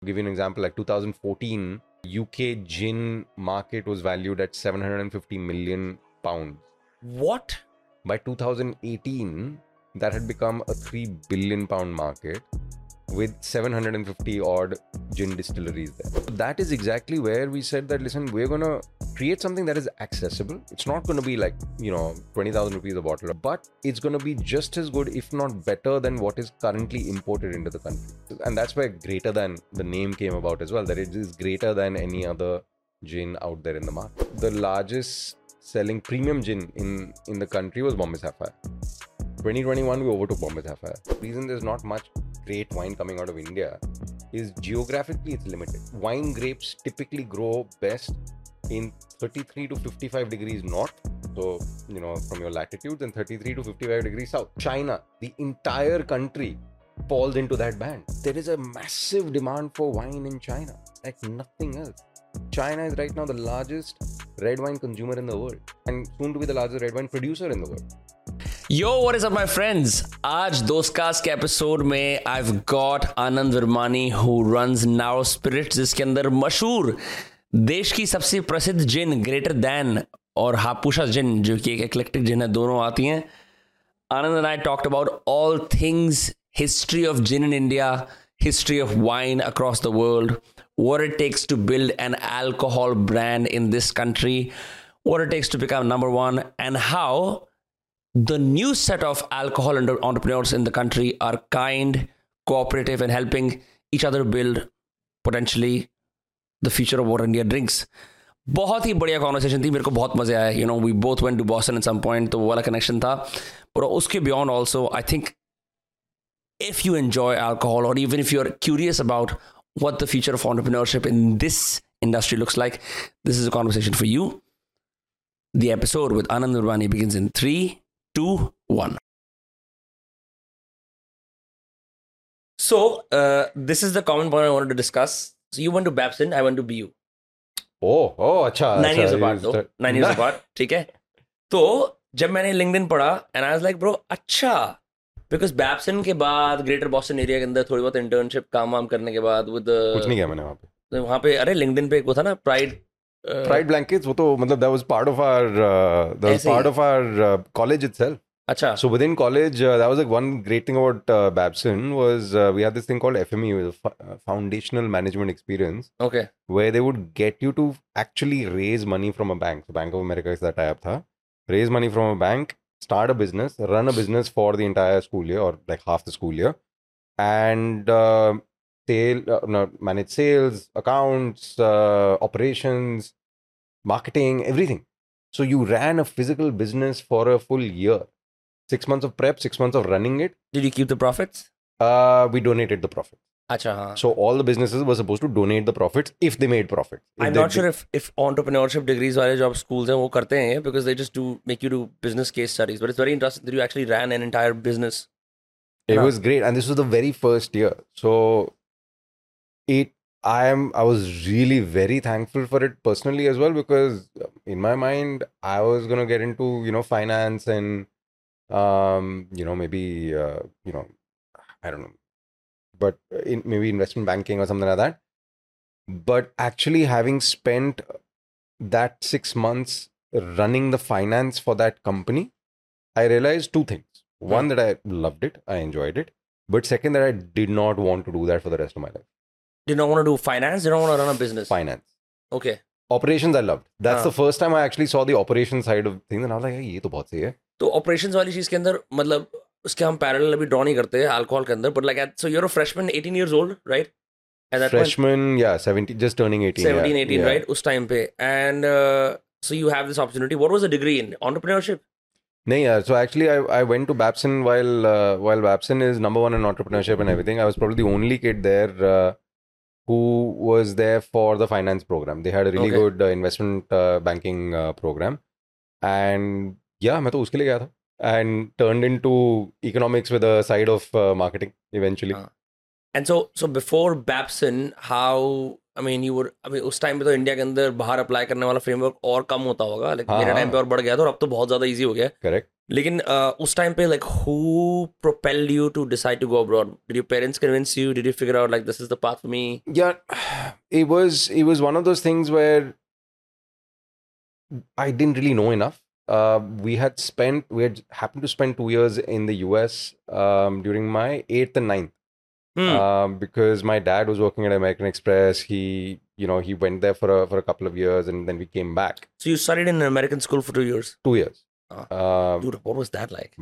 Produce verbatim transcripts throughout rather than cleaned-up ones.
give you an example, like two thousand fourteen, U K gin market was valued at seven hundred fifty million pounds. What? By two thousand eighteen, that had become a three billion pound market with seven hundred fifty odd gin distilleries there. That is exactly where we said that, listen, we're going to create something that is accessible. It's not going to be like, you know, twenty thousand rupees a bottle, but it's going to be just as good, if not better, than what is currently imported into the country. And that's where greater than the name came about as well, that it is greater than any other gin out there in the market. The largest selling premium gin in, in the country was Bombay Sapphire. twenty twenty-one, we overtook Bombay Sapphire. The reason there's not much great wine coming out of India is geographically it's limited. Wine grapes typically grow best in thirty-three to fifty-five degrees north. So, you know, from your latitudes, and thirty-three to fifty-five degrees south. China, the entire country falls into that band. There is a massive demand for wine in China, like nothing else. China is right now the largest red wine consumer in the world and soon to be the largest red wine producer in the world. Yo, what is up my friends? आज दोस्तकास्ट के episode में I've got Anand वर्मानी who runs Narrow Spirits, जिसके अंदर मशहूर देश की सबसे प्रसिद्ध जिन ग्रेटर दैन और हापुसा जिन जो कि एक एक्लेक्टिक जिन है, दोनों आती हैं. Anand and I talked about all things history of gin in India, history of wine across the world, what it takes to build an alcohol brand in this country, what it takes to become number one, and how the new set of alcohol entrepreneurs in the country are kind, cooperative, and helping each other build potentially the future of what India drinks. बहुत ही बढ़िया conversation थी, मेरे को बहुत मजे आया. You know we both went to Boston at some point, तो वो वाला कनेक्शन था. पर उसके beyond also I think if you enjoy alcohol, or even if you're curious about what the future of entrepreneurship in this industry looks like, this is a conversation for you. The episode with Anand Varmani begins in three, two, one. So, uh, this is the common point I wanted to discuss. So, you went to Babson, I went to B U. Oh, oh, अच्छा. Nine years apart, though. Nine years apart, ठीक है. तो जब मैंने LinkedIn पढ़ा, and I was like, bro, अच्छा. Because Babson के बाद ग्रेटर बॉस्टन एरिया के अंदर थोड़ी बहुत इंटर्नशिप काम वाम करने के बाद with the कुछ नहीं किया मैंने वहाँ पे. वहाँ पे अरे LinkedIn पे एक वो था ना प्राइड Pride blankets, वो तो मतलब that was part of our uh, that was part of our uh, college itself. अच्छा. So within college, uh, that was like one great thing about uh, Babson was uh, we had this thing called F M E, f- Foundational Management Experience. Okay. Where they would get you to actually raise money from a bank. So Bank of America is that tie-up था. Raise money from a bank, start a business, run a business for the entire school year or like half the school year, and uh, sale, uh, no, manage sales, accounts, uh, operations, marketing, everything. So you ran a physical business for a full year. Six months of prep, six months of running it. Did you keep the profits? Uh, we donated the profits. अच्छा हाँ. So all the businesses were supposed to donate the profits if they made profits. If I'm they not sure did, if if entrepreneurship degrees वाले जो schools हैं वो करते हैं because they just do make you do business case studies. But it's very interesting that you actually ran an entire business. It No. was great, and this was the very first year. So it, I am, I was really very thankful for it personally as well, because in my mind, I was gonna get into you know finance and um you know maybe uh, you know I don't know, but in maybe investment banking or something like that. But actually having spent that six months running the finance for that company, I realized two things. One, that I loved it, I enjoyed it. But second, that I did not want to do that for the rest of my life. Did not want to do finance? Did not want to run a business? Finance. Okay. Operations I loved. That's हाँ. the first time I actually saw the operation side of things, and I was like, ये तो बहुत सही है. तो operations वाली चीज के अंदर मतलब उसके हम पैरेलल अभी ड्रॉ नहीं करते अल्कोहल के अंदर, but like at, so you're a freshman, eighteen years old, right? At that Freshman, point, yeah, seventeen, just turning eighteen. seventeen, yeah, eighteen, yeah. right? उस time पे, and uh, so you have this opportunity. What was the degree in entrepreneurship? No, yeah. So actually, I, I went to Babson while uh, while Babson is number one in entrepreneurship and everything. I was probably the only kid there uh, who was there for the finance program. They had a really Okay. good uh, investment uh, banking uh, program, and yeah, मैं तो उसके लिए गया था. And turned into economics with a side of uh, marketing eventually. Uh, And so, so before Babson, how, I mean, you were, I mean, उस time पे तो India के अंदर बाहर अप्लाई करने वाला फ्रेमवर्क और कम होता होगा, लेकिन हाँ, मेरे हाँ. टाइम पे और बढ़ गया था और अब तो बहुत ज़्यादा इजी हो गया है. Correct. लेकिन uh, उस टाइम पे like who propelled you to decide to go abroad? Did your parents convince you? Did you figure out like this is the path for me? Yeah, it was it was one of those things where I didn't really know enough. Uh, we had spent we had happened to spend two years in the U S um, during my eighth and ninth. Hmm. Um, because my dad was working at American Express. He, you know, he went there for a for a couple of years, and then we came back. So you studied in an American school for two years. Two years. Ah. Uh, Dude, what was that like?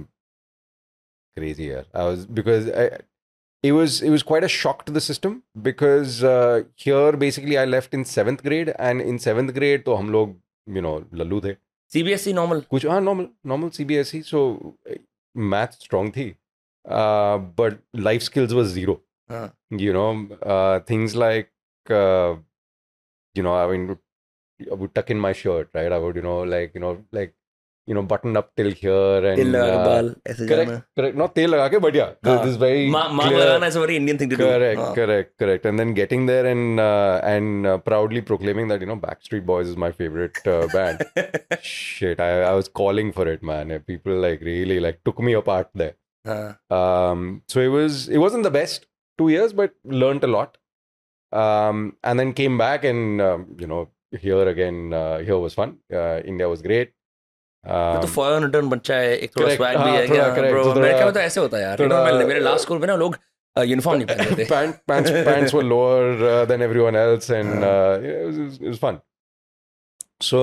Crazy year. I was because I, it was it was quite a shock to the system because uh, here basically I left in seventh grade, and in seventh grade तो हम लोग you know Lallu थे. C B S E normal. कुछ हाँ normal normal C B S E. So math strong थी. Uh, but life skills was zero. Huh. You know, uh, things like, uh, you know, I mean, I would tuck in my shirt, right? I would, you know, like, you know, like, you know, button up till here and Til laga ke uh, baal, aise correct, jana. correct. Not tail laga ke, but yeah, this, Haan. this is very Ma- Maak clear. lagana is a very Indian thing to Correct, do. Haan. correct, correct. And then getting there and uh, and uh, proudly proclaiming that, you know, Backstreet Boys is my favorite uh, band. Shit, I, I was calling for it, man. People like really like took me apart there. Haan. Um, so it was it wasn't the best two years, but learned a lot. Um, and then came back and um, you know here again. Uh, here was fun. Uh, India was great. तो Um, foreign return बच्चा है एक थोड़ा correct, swag भी हाँ, है थोड़ा क्या correct, ब्रो तो थोड़ा- अमेरिका में तो ऐसे होता है यार you know, थोड़ा- मैं- मेरे लास्ट स्कूल में ना लोग यूनिफॉर्म नहीं पहनते थे pant, pants pants were lower uh, than everyone else, and uh, yeah, it, was, it was- it was fun. So,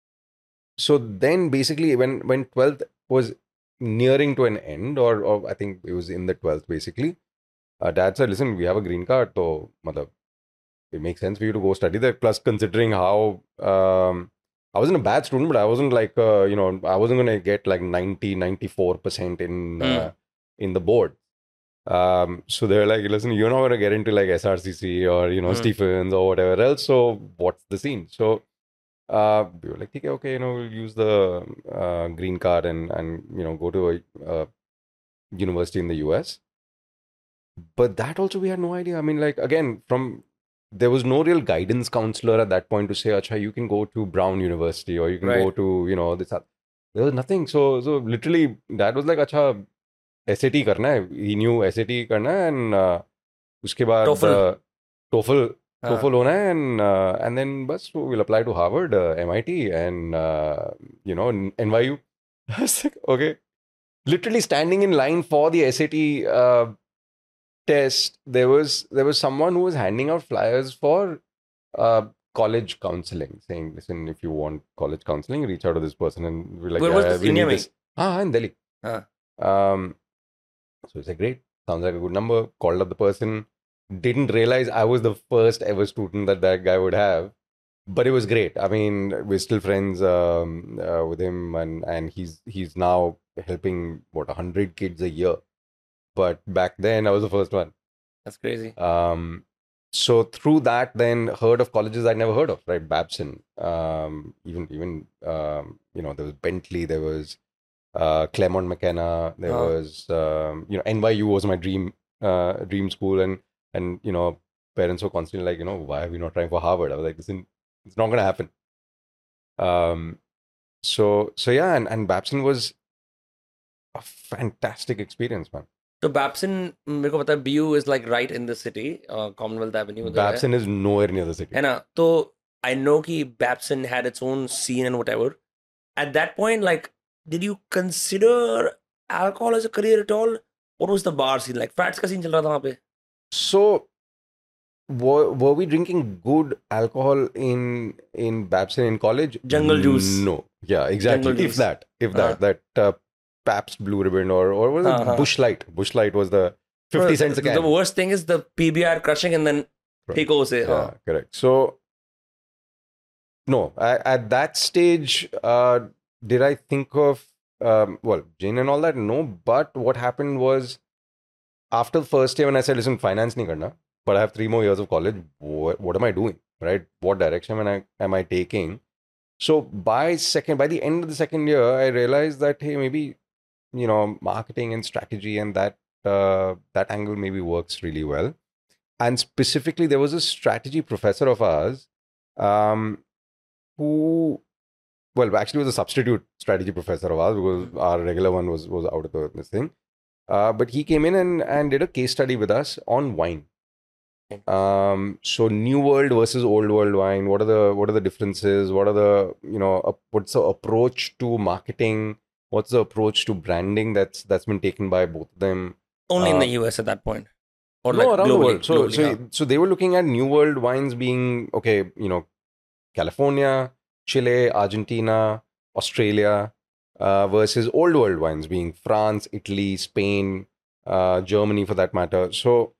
so then basically when when twelfth was nearing to an end, or or I think it was in the twelfth basically, uh, Dad said, "Listen, we have a green card, so matlab, it makes sense for you to go study there. Plus, considering how um, I wasn't a bad student, but I wasn't like uh, you know I wasn't going to get like ninety, ninety-four percent in uh, in the board. Um, so they're like, listen, you're not going to get into like S R C C or you know Mm. Stephens or whatever else. So what's the scene? So uh, we were like, okay, okay, you know, we'll use the uh, green card and and you know go to a uh, university in the U S. But that also we had no idea. I mean, like again, from there was no real guidance counselor at that point to say, Acha, you can go to Brown University or you can Right. go to, you know, this. There was nothing. So, so literally, Dad was like, Acha, S A T करना है. He knew S A T करना है and uh, उसके बाद TOEFL. uh, TOEFL, हाँ. TOEFL होना है and uh, and then बस we'll apply to Harvard, uh, M I T and uh, you know N Y U. I was like, okay, literally standing in line for the S A T. Uh, test there was there was someone who was handing out flyers for uh, college counseling saying listen if you want college counseling reach out to this person and we're like Where was yeah, this? we India need mein? this ah in Delhi Ah. um so it's like great sounds like a good number called up the person didn't realize I was the first ever student that that guy would have but it was great. I mean we're still friends um, uh, with him and and he's he's now helping what a hundred kids a year. But back then, I was the first one. That's crazy. Um, so through that, then heard of colleges I'd never heard of, right? Babson, um, even even um, you know there was Bentley, there was uh, Claremont McKenna, there Oh. was um, you know N Y U was my dream uh, dream school, and and you know parents were constantly like, you know, why are we not trying for Harvard? I was like, listen, it's not going to happen. Um, so so yeah, and and Babson was a fantastic experience, man. So Babson, मेरे को पता है B U is like right in the city, uh, Commonwealth Avenue. उधर है. Babson is nowhere near the city. है ना? तो I know कि Babson had its own scene and whatever. At that point, like, did you consider alcohol as a career at all? What was the bar scene like? Frats का scene चल रहा था वहाँ पे. So, were, were we drinking good alcohol in in Babson in college? Jungle juice. No. Yeah, exactly. Jungle If juice. that, if that, Uh-huh. that uh, Pabst Blue Ribbon or or was it Uh-huh. Bush Light? Bush Light was the fifty Well, cents a the, can. the worst thing is the P B R crushing and then Right. Pico से. Yeah, हाँ. correct. So, no, I, at that stage, uh, did I think of, um, well, gin and all that? No, but what happened was after the first year when I said, listen, finance nahi karna, but I have three more years of college, what, what am I doing, right? What direction am I, am I taking? So by second, by the end of the second year, I realized that, hey, maybe, you know, marketing and strategy and that, uh, that angle maybe works really well. And specifically, there was a strategy professor of ours um, who well, actually, was a substitute strategy professor of ours because our regular one was was out of the, this thing. Uh, but he came in and and did a case study with us on wine. Um, so new world versus old world wine. What are the what are the differences? What are the you know uh, what's the approach to marketing? What's the approach to branding that's that's been taken by both of them? Only in Uh, the U S at that point, or no, like around globally. the world. So globally, so huh? so they were looking at new world wines being okay. You know, California, Chile, Argentina, Australia, uh, versus old world wines being France, Italy, Spain, uh, Germany for that matter. So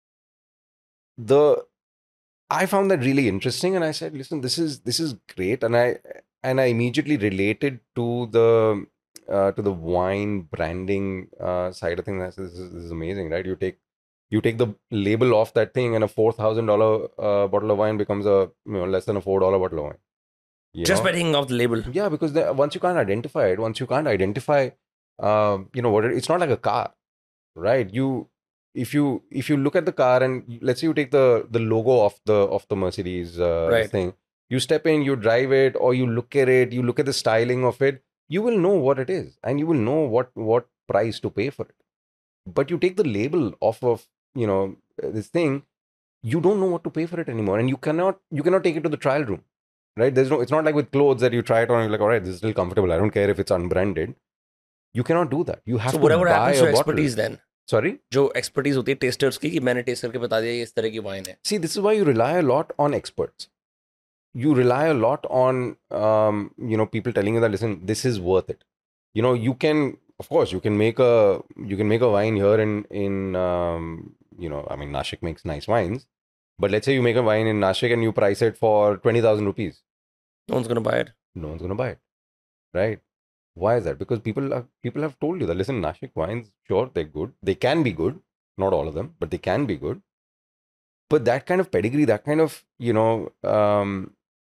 the I found that really interesting, and I said, "Listen, this is this is great," and I and I immediately related to the uh, to the wine branding uh, side of things. I said, "This is, this is amazing, right? You take you take the label off that thing, and a four thousand dollar uh, bottle of wine becomes a you know less than a four dollar bottle of wine. You Just know? by taking off the label. Yeah, because the, once you can't identify it, once you can't identify, uh, you know what? It, it's not like a car, right? You if you if you look at the car and you- let's say you take the the logo of the of the Mercedes uh, Right. thing, you step in, you drive it, or you look at it, you look at the styling of it, you will know what it is, and you will know what what price to pay for it. But you take the label off of you know this thing, you don't know what to pay for it anymore, and you cannot you cannot take it to the trial room, right? There's no, it's not like with clothes that you try it on and you're like, all right, this is still comfortable, I don't care if it's unbranded. You cannot do that. You have So to whatever buy happens a to bottle. expertise then? Sorry. जो expertise होती है testers की कि मैंने taste करके बता दिया ये इस तरह की wine है. See, this is why you rely a lot on experts. You rely a lot on um, you know people telling you that listen, this is worth it. You know, you can of course you can make a you can make a wine here in in um, you know I mean Nashik makes nice wines, but let's say you make a wine in Nashik and you price it for twenty thousand rupees. No one's gonna buy it. No one's gonna buy it, right? Why is that? Because people are, people have told you that listen, Nashik wines, sure, they're good. They can be good. Not all of them, but they can be good. But that kind of pedigree, that kind of, you know, um,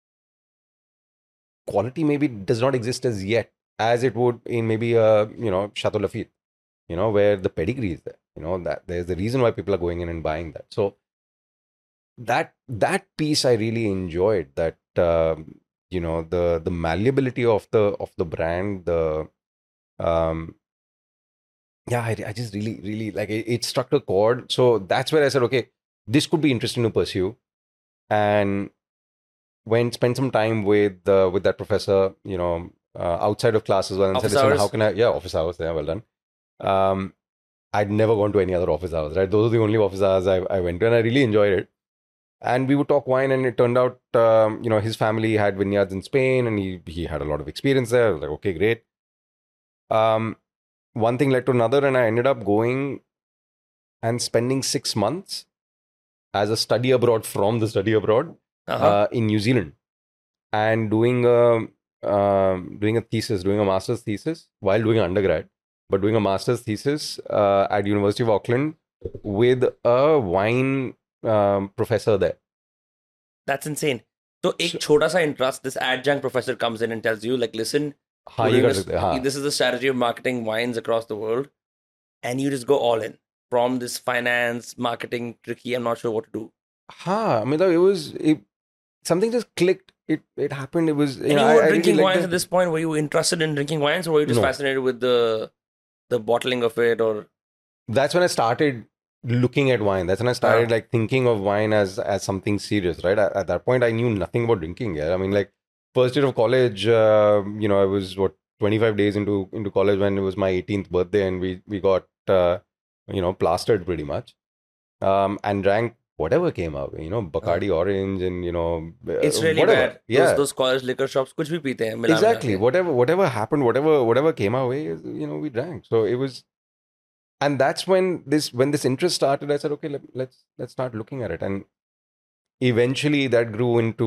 quality maybe does not exist as yet as it would in maybe a, you know, Chateau Lafite, you know, where the pedigree is there. You know, that there's the reason why people are going in and buying that. So that that piece I really enjoyed, that um, you know the the malleability of the of the brand, the um yeah I, I just really really like it, it struck a chord. So that's where I said, okay, this could be interesting to pursue, and went spend some time with uh, with that professor, you know uh, outside of class as well, and Office said, listen, hours? how can I yeah office hours, yeah, well done. um I'd never gone to any other office hours, right? Those are the only office hours I, I went to, and I really enjoyed it. And we would talk wine, and it turned out, um, you know, his family had vineyards in Spain, and he he had a lot of experience there. I was like, okay, great. Um, one thing led to another, and I ended up going and spending six months as a study abroad from the study abroad Uh-huh. uh, in New Zealand, and doing a um, doing a thesis, doing a master's thesis while doing undergrad, but doing a master's thesis uh, at University of Auckland with a wine um, professor there. That's insane. तो एक So- छोटा सा interest, this adjunct professor comes in and tells you like, listen, हाँ, we're ये doing कर this- सकते हैं, हाँ. this is the strategy of marketing wines across the world, and you just go all in from this finance marketing tricky. I'm not sure what to do. Huh, I mean, it was it, something just clicked. It it happened. It was you And know, you I- were I really drinking liked wines the- at this point. Were you interested in drinking wines, or were you just No. fascinated with the the bottling of it? Or That's when I started looking at wine. That's when I started like thinking of wine as as something serious. Right at, at that point, I knew nothing about drinking. Yeah, I mean, like first year of college, uh, you know, I was what twenty-five days into into college when it was my eighteenth birthday, and we we got uh, you know plastered pretty much, um, and drank whatever came out. You know, Bacardi Orange, and you know, uh, it's really whatever. bad. Yeah. Those, those college liquor shops, कुछ भी पीते हैं, मिला Exactly. मिला के. Whatever, whatever happened, whatever, whatever came our way, you know, we drank. So it was, and that's when this, when this interest started. I said, okay, let, let's let's start looking at it, and eventually that grew into,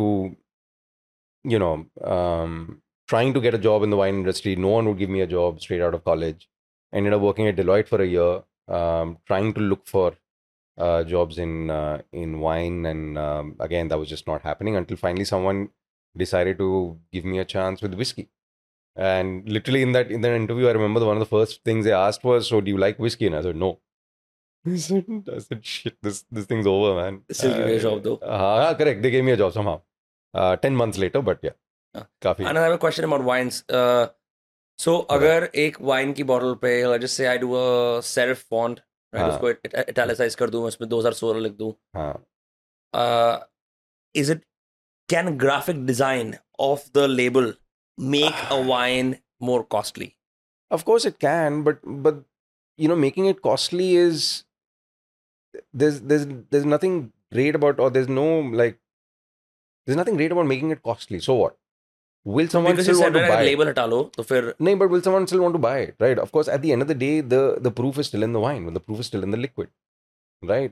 you know, um, trying to get a job in the wine industry. No one would give me a job straight out of college. Ended up working at Deloitte for a year, um, trying to look for uh, jobs in uh, in wine, and um, again, that was just not happening until finally someone decided to give me a chance with whiskey. And literally in that in that interview, I remember the, one of the first things they asked was, "So do you like whiskey?" And I said, "No." I said, I said "Shit, this this thing's over, man." Still give you a Uh, job though. Uh, correct. They gave me a job somehow. Uh, ten months later, but yeah. काफी. And I have a question about wines. Uh, so, अगर एक wine की bottle पे, let's just say I do a serif font, right? हाँ. उसको it- italicize कर दूँ, उसमें twenty sixteen लिख दूँ. हाँ. Uh, is it can graphic design of the label make a wine more costly? Of course it can, but but you know, making it costly is there's there's there's nothing great about, or there's no like there's nothing great about making it costly. So what? Will someone Because still you want said to right, buy it? label हटा लो तो फिर No, but will someone still want to buy it? Right? Of course, at the end of the day, the the proof is still in the wine. When the proof is still in the liquid, right?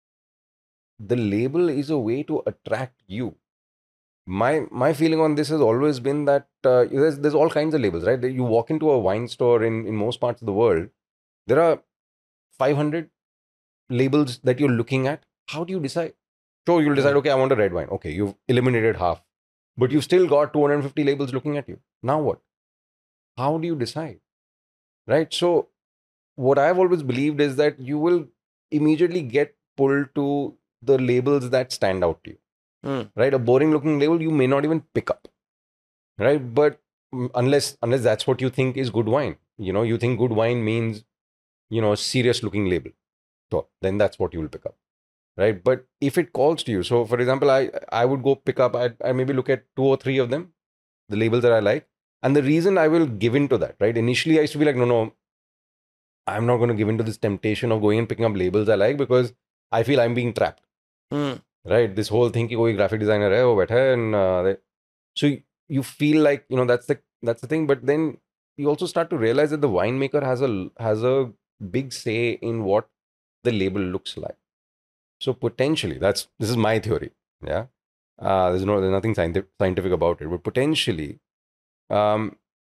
The label is a way to attract you. My my feeling on this has always been that uh, there's there's all kinds of labels, right? You walk into a wine store in in most parts of the world, there are five hundred labels that you're looking at. How do you decide? Sure, you'll decide, okay, I want a red wine. Okay, you've eliminated half, but you've still got two hundred fifty labels looking at you. Now what? How do you decide? Right? So, what I've always believed is that you will immediately get pulled to the labels that stand out to you. Hmm. Right? A boring looking label you may not even pick up. Right? But mm, unless unless that's what you think is good wine, you know, you think good wine means, you know, serious looking label. So then that's what you will pick up. Right? But if it calls to you, so for example, I I would go pick up, I I maybe look at two or three of them, the labels that I like. And the reason I will give in to that, right? Initially I used to be like, no, no, I'm not going to give in to this temptation of going and picking up labels I like, because I feel I'm being trapped. Hmm. Right? This whole thing कि कोई graphic designer है वो बैठा है, and uh, they, so you, you feel like, you know, that's the that's the thing. But then you also start to realize that the winemaker has a has a big say in what the label looks like. So potentially, that's this is my theory. Yeah, uh, there's no there's nothing scientific scientific about it, but potentially, um,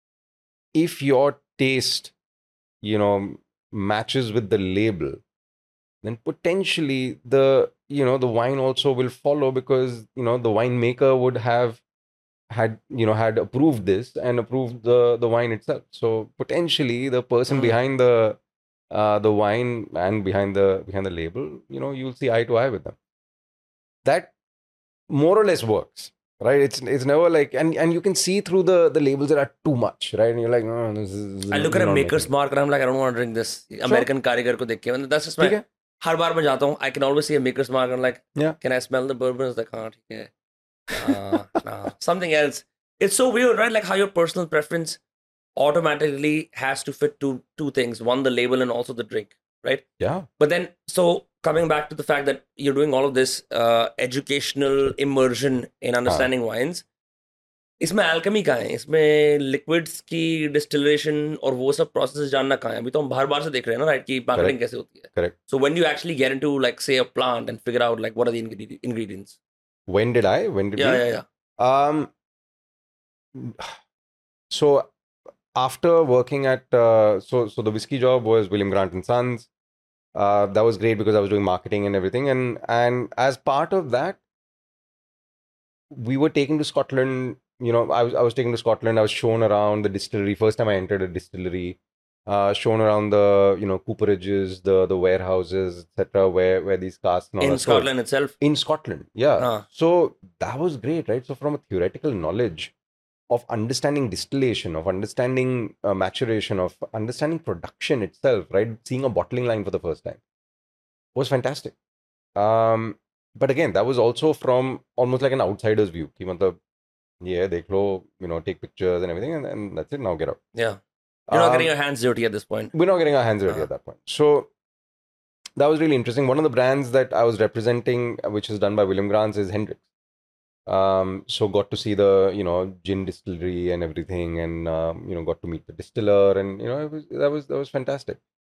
if your taste, you know, matches with the label, then potentially the you know the wine also will follow, because you know the winemaker would have had you know had approved this and approved the the wine itself. So potentially the person Hmm. behind the uh, the wine and behind the behind the label, you know, you'll see eye to eye with them. That more or less works, right? It's it's never like, and and you can see through the the labels that are too much, right? And you're like, oh, this is, this is I look this at is a not maker's making it. mark and I'm like, I don't want to drink this. American कारीगर को देख के, मतलब that's just my. ठीक है? हर बार मैं जाता हूँ, I can always see a maker's mark and I'm like, Yeah. can I smell the bourbon? It's like, हाँ ठीक है. Uh, nah, something else. It's so weird, right? Like how your personal preference automatically has to fit to two things: one, the label, and also the drink, right? Yeah. But then, so coming back to the fact that you're doing all of this uh, educational immersion in understanding wines, इसमें alchemy कहाँ है? इसमें liquids की distillation और वो सब processes जानना कहाँ है? अभी तो हम बाहर बाहर से देख रहे हैं ना, right? कि marketing Correct. कैसे होती है. Correct. So when you actually get into, like, say, a plant and figure out like what are the ingre- ingredients. When did I? When did Yeah, we? yeah, yeah. Um. So after working at uh, so so the whiskey job was William Grant and Sons. Uh, that was great because I was doing marketing and everything, and and as part of that, we were taken to Scotland. You know, I was I was taken to Scotland. I was shown around the distillery. First time I entered a distillery. Uh, shown around the you know cooperages, the the warehouses, et cetera, where where these casks and all In are stored. Scotland itself. In Scotland, yeah. Ah. So that was great, right? So from a theoretical knowledge of understanding distillation, of understanding uh, maturation, of understanding production itself, right? Seeing a bottling line for the first time was fantastic. Um, but again, that was also from almost like an outsider's view. Ki matlab, yeah, dekh lo, you know, take pictures and everything, and, and that's it. Now get out. Yeah. You're not Um, getting your hands dirty at this point. We're not getting our hands dirty Uh-huh. at that point. So that was really interesting. One of the brands that I was representing, which is done by William Grants, is Hendrix. Um, so got to see the you know gin distillery and everything, and um, you know got to meet the distiller, and you know it was that was that was fantastic.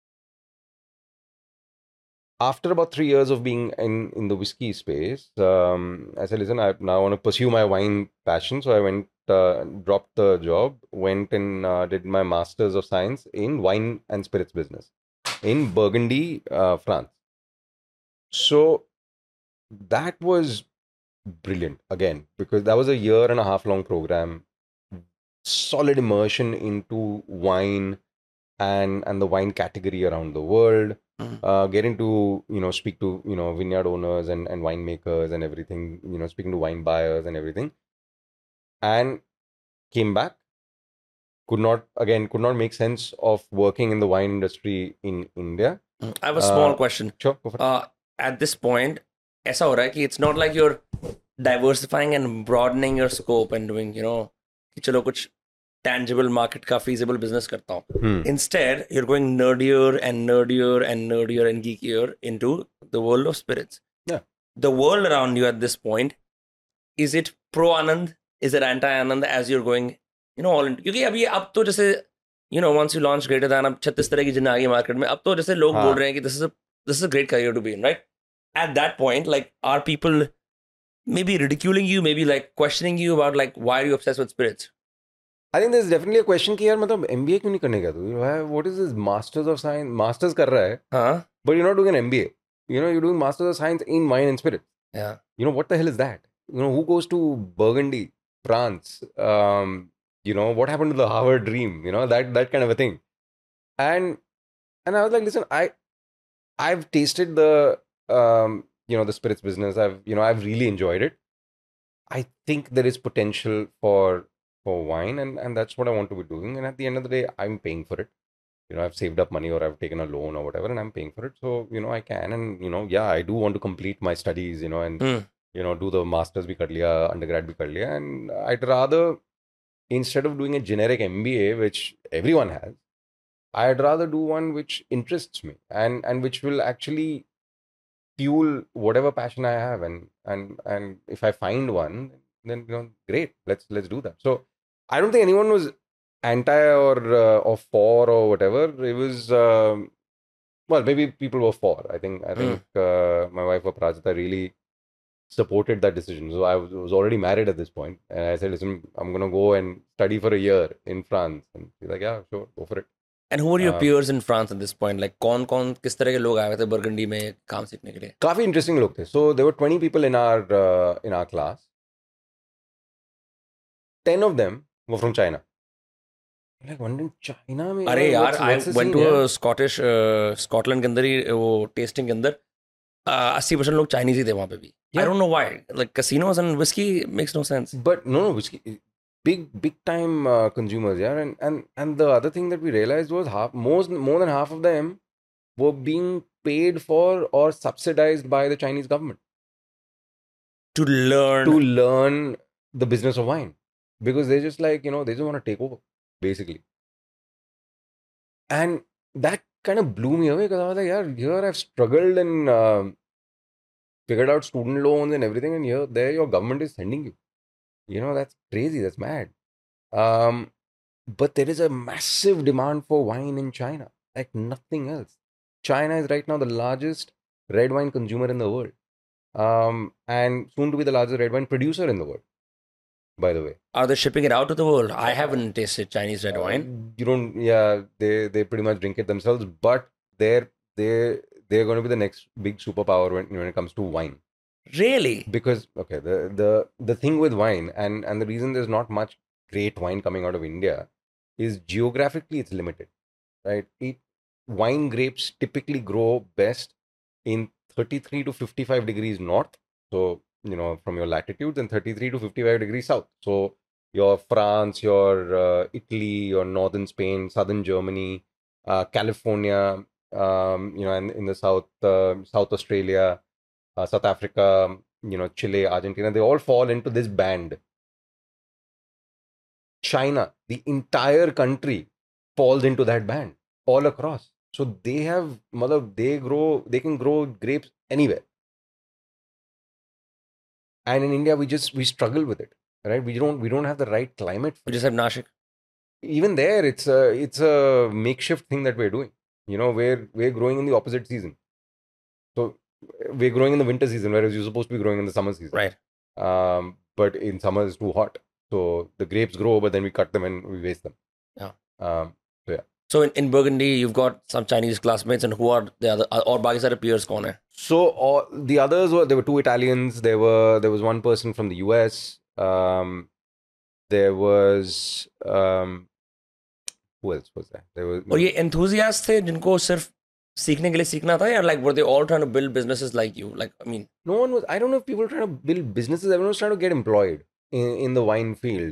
After about three years of being in in the whiskey space, um, I said, listen, I now want to pursue my wine passion. So I went, uh, dropped the job, went and uh, did my Masters of Science in Wine and Spirits Business in Burgundy, uh, France. So that was brilliant again, because that was a year and a half long program, solid immersion into wine and and the wine category around the world. Mhm. Uh, getting to you know speak to you know vineyard owners and and winemakers and everything, you know speaking to wine buyers and everything. And came back. Could not again could not make sense of working in the wine industry in India. I have a small Uh, question. Sure, go for it. Uh, at this point, ऐसा हो रहा है कि it's not like you're diversifying and broadening your scope and doing, you know, कि चलो कुछ tangible market का feasible business करता हूँ. Hmm. Instead, you're going nerdier and nerdier and nerdier and geekier into the world of spirits. Yeah. The world around you at this point, is it pro Anand? Is it anti Anand as you're going, you know, all in? क्योंकि अभी अब तो जैसे, you know, once you launch Greater Than, अब छत्तीस तरह की जिन आ गई मार्केट में, अब तो जैसे लोग हाँ. बोल रहे हैं कि this is a this is a great career to be in, right? At that point, like, are people maybe ridiculing you, maybe like questioning you about like why are you obsessed with spirits? I think there's definitely a question कि यार मतलब M B A क्यों नहीं करने का तू? Why- What is this Masters of Science? Masters कर रहा है, Huh? but you're not doing an M B A. You know, you're doing Masters of Science in Wine and Spirits. Yeah. You know, what the hell is that? You know, who goes to Burgundy, France? Um, you know, what happened to the Harvard dream? You know, that that kind of a thing. And and I was like, listen, I I've tasted the um, you know, the spirits business. I've you know, I've really enjoyed it. I think there is potential for for wine, and and that's what I want to be doing. And at the end of the day, I'm paying for it. You know, I've saved up money or I've taken a loan or whatever, and I'm paying for it. So, you know, I can. And, you know, yeah, I do want to complete my studies, you know, and, Hmm. you know, do the master's bhi kar liya, undergrad bhi kar liya. And I'd rather, instead of doing a generic M B A, which everyone has, I'd rather do one which interests me and, and which will actually fuel whatever passion I have. And, and, and if I find one, then, you know, great, let's, let's do that. So I don't think anyone was anti or uh, or for or whatever. It was um, well, maybe people were for. I think I think uh, my wife Aparajita really supported that decision. So I was, was already married at this point, and I said, "Listen, I'm gonna go and study for a year in France." And she's like, "Yeah, sure, go for it." And who are your Um, peers in France at this point? Like, कौन कौन किस तरह के लोग आए थे burgundy में काम सीखने के लिए? काफी interesting लोग थे. So there were twenty people in our uh, in our class. ten of them were from China. I'm like wondering, China में अरे यार, what's- I what's the went scene to here? a Scottish Scotland के अंदर ही वो testing के अंदर अस्सी percent लोग चाइनीज ही थे वहां पे भी. I Yeah. don't know why. Like casinos and whiskey makes no sense. But no, no, whiskey, big, big time uh, consumers, yeah. And and and the other thing that we realized was half, most, more than half of them were being paid for or subsidized by the Chinese government To learn. to learn the business of wine, because they're just like, you know, they just want to take over, basically. And that kind of blew me away, because I was like, yeah, here I've struggled and um figured out student loans and everything, and here, there, your government is sending you. You know, that's crazy. That's mad. Um, but there is a massive demand for wine in China, like nothing else. China is right now the largest red wine consumer in the world, um, and soon to be the largest red wine producer in the world, by the way. Are they shipping it out to the world? I haven't tasted Chinese red wine. Uh, you don't, yeah, they, they pretty much drink it themselves, but they're, they, they're going to be the next big superpower when, when it comes to wine. Really? Because, okay, the, the, the thing with wine, and, and the reason there's not much great wine coming out of India is geographically it's limited, right? It, wine grapes typically grow best in thirty-three to fifty-five degrees north. So, you know, from your latitudes, and thirty-three to fifty-five degrees south. So, your France, your uh, Italy, your northern Spain, southern Germany, uh, California, um, you know, and in the south, uh, South Australia, uh, South Africa, you know, Chile, Argentina, they all fall into this band. China, the entire country falls into that band all across. So they have, mother, they grow, they can grow grapes anywhere. And in India, we just, we struggle with it, right? We don't, we don't have the right climate. We just have Nashik. Even there, it's a, it's a makeshift thing that we're doing. You know, we're, we're growing in the opposite season. So we're growing in the winter season, whereas you're supposed to be growing in the summer season. Right. Um, but in summer, it's too hot. So the grapes grow, but then we cut them and we waste them. Yeah. Um, so yeah. So in, in Burgundy, you've got some Chinese classmates, and who are the other, or बाकी सारे peers कौन है? So all the others were, there were two Italians. There were, there was one person from the U S. Um, there was, um, who else was there? There was, और ये enthusiasts थे जिनको सिर्फ सीखने के लिए सीखना था, या like were they all trying to build businesses like you? Like, I mean, no one was, I don't know if people were trying to build businesses. Everyone was trying to get employed in, in the wine field.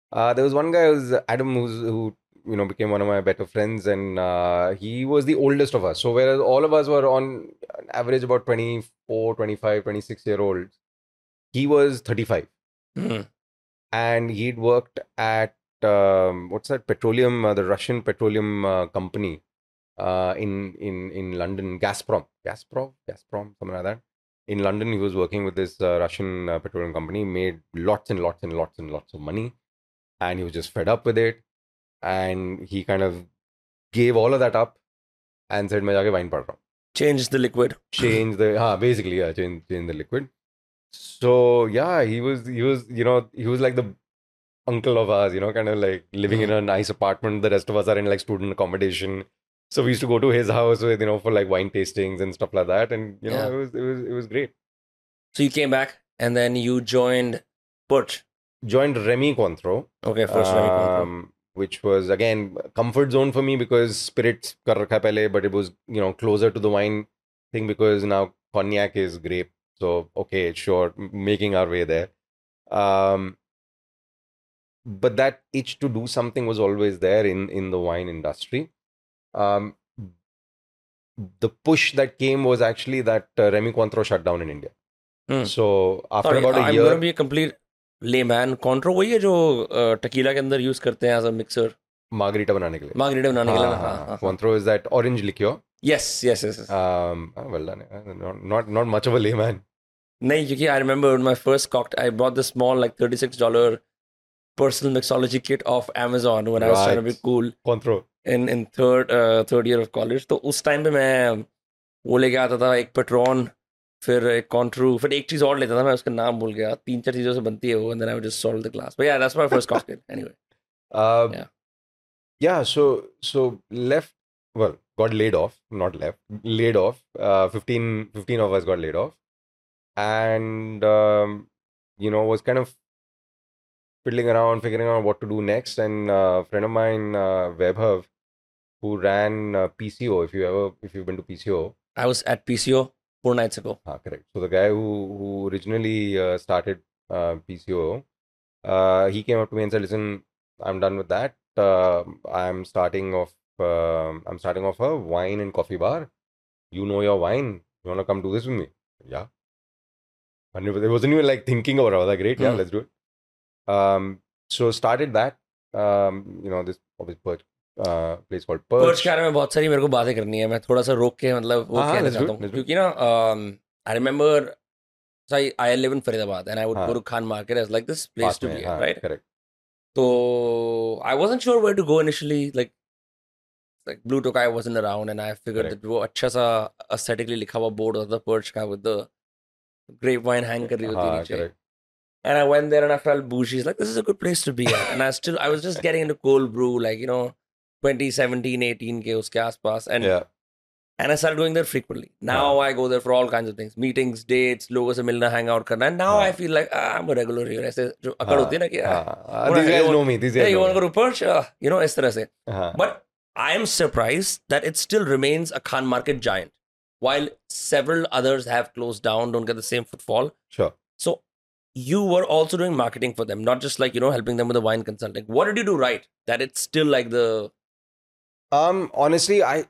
Uh, there was one guy who was Adam, who's, who you know became one of my better friends, and uh, he was the oldest of us. So whereas all of us were on average about twenty-four, twenty-five, twenty-six year olds, he was thirty-five, Hmm. and he'd worked at um, what's that petroleum, uh, the Russian petroleum uh, company uh, in in in London, Gazprom, Gazprom, Gazprom, something like that. In London, he was working with this uh, Russian uh, petroleum company, made lots and lots and lots and lots of money, and he was just fed up with it, and he kind of gave all of that up and said, "मैं जाके wine पढ़ रहा हूँ." Change the liquid. Change the, हाँ, basically, yeah, change change the liquid. So yeah, he was he was you know he was like the uncle of ours, you know, kind of like living in a nice apartment. The rest of us are in like student accommodation. So we used to go to his house with, you know, for like wine tastings and stuff like that. And, you know, Yeah. it was, it was, it was great. So you came back and then you joined Perch. Joined Remy Cointreau. Okay, first Remy Cointreau. um, which was again comfort zone for me because spirits kar rakha pehle, but it was, you know, closer to the wine thing because now cognac is grape. So, okay, sure, m- making our way there. Um, but that itch to do something was always there in, in the wine industry. Um, the push that came was actually that uh, Remy Cointreau shut down in India. Hmm. So after Sorry, about a I'm year, going to be a complete layman. Cointreau वही है जो tequila के अंदर use करते हैं as a mixer. margarita बनाने के लिए. Margarita बनाने के लिए ना. हाँ, हाँ, हाँ, हाँ, हाँ. Cointreau is that orange liqueur. Yes, yes, yes. yes. Um, ah, well done. eh, Not, not not much of a layman. नहीं, क्योंकि I remember my first cocktail, I bought this small like thirty-six dollars personal mixology kit off Amazon when I was trying to be Right. cool Cointreau. in in third uh, third year of college. तो उस time पे मैं वो लेके आता था एक patron, फिर एक कॉन्ट्रू, फिर एक चीज और लेता था, मैं उसका नाम भूल गया. तीन चार चीजों से बनती है वो, and then I would just solve the class. But yeah, that's my first cocktail. Anyway. Uh, Yeah. yeah. So so left. Well, got laid off. Not left. Laid off. Uh, fifteen, fifteen of us got laid off, and um, you know was kind of fiddling around, figuring out what to do next. And uh, a friend of mine, uh, Vaibhav, who ran uh, P C O. If you ever, if you've been to P C O, I was at P C O four nights ago. ah, correct. So the guy who who originally uh, started uh, P C O, uh, he came up to me and said, "Listen, I'm done with that. Uh, I'm starting off. um I'm starting off a wine and coffee bar. You know your wine. You wanna come do this with me? Yeah." And it was- it wasn't even like thinking about it. I was like, "Great, yeah, Hmm. let's do it." Um, so started that. Um, you know, this obvious perch, uh, place called Perch. Perch के बारे में बहुत सारी मेरे को बातें करनी है. मैं थोड़ा सा रोक के मतलब वो हाँ, हाँ, कहना let's do चाहता it, हूँ let's do it. क्योंकि ना I remember so I, I live in Faridabad and I would हाँ. go to Khan Market as like this place Pass to में, be हाँ, at, right? correct. So I wasn't sure where to go initially. Like like Blue Tokai wasn't around, and I figured Correct. that वो अच्छा सा aesthetically लिखा हुआ board होता था Perch का with the grapevine hang कर रही होती है हाँ, नीचे. correct. And I went there and I felt bougie. Like, this is a good place to be at. And I still, I was just getting into cold brew, like, you know, twenty seventeen, eighteen के उसके आसपास. And Yeah. and I started going there frequently. Now I go there for all kinds of things. Meetings, dates, लोगों से मिलना, hang out करना. And now हाँ. I feel like, ah, I'm a regular here. ऐसे जो अकड़ होती है ना कि, ah, हाँ, हाँ, wanna- these you guys want- know me. These hey, guys you know want to me. go to Perch? Uh, you know, इस तरह से. हाँ. But I am surprised that it still remains a Khan Market giant. While several others have closed down, don't get the same footfall. Sure. So you were also doing marketing for them, not just like, you know, helping them with the wine consulting. What did you do right that it's still like the... Um, honestly, I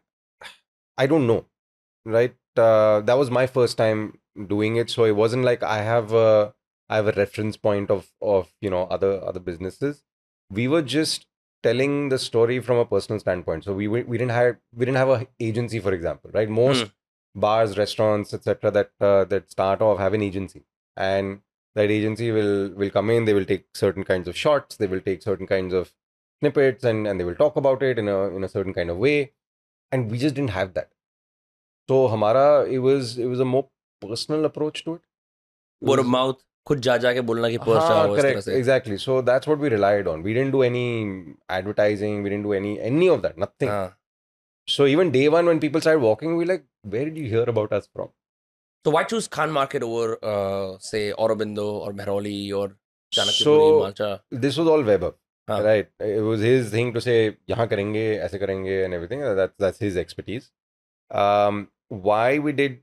I don't know, right? Uh, that was my first time doing it, so it wasn't like I have a I have a reference point of of you know other other businesses. We were just telling the story from a personal standpoint. So we we we didn't have we didn't have a agency, for example, right? Most bars, restaurants, et cetera that uh, that start off have an agency, and that agency will will come in. They will take certain kinds of shots. They will take certain kinds of snippets, and and they will talk about it in a in a certain kind of way. And we just didn't have that. So hamara it was it was a more personal approach to it. It word was- of mouth, खुद जा जाके बोलना कि Perch हाँ, जाओ इस तरह correct, से. exactly. So that's what we relied on. We didn't do any advertising. We didn't do any any of that. Nothing. हाँ. So even day one, when people started walking, we were like, where did you hear about us from? So why choose Khan Market over, uh, say, Aurobindo or Mehrauli or Chanakyapuri, So Malcha? this was all Weber, हाँ. right? It was his thing to say, यहाँ करेंगे, ऐसे करेंगे, and everything. That's that's his expertise. Um, why we did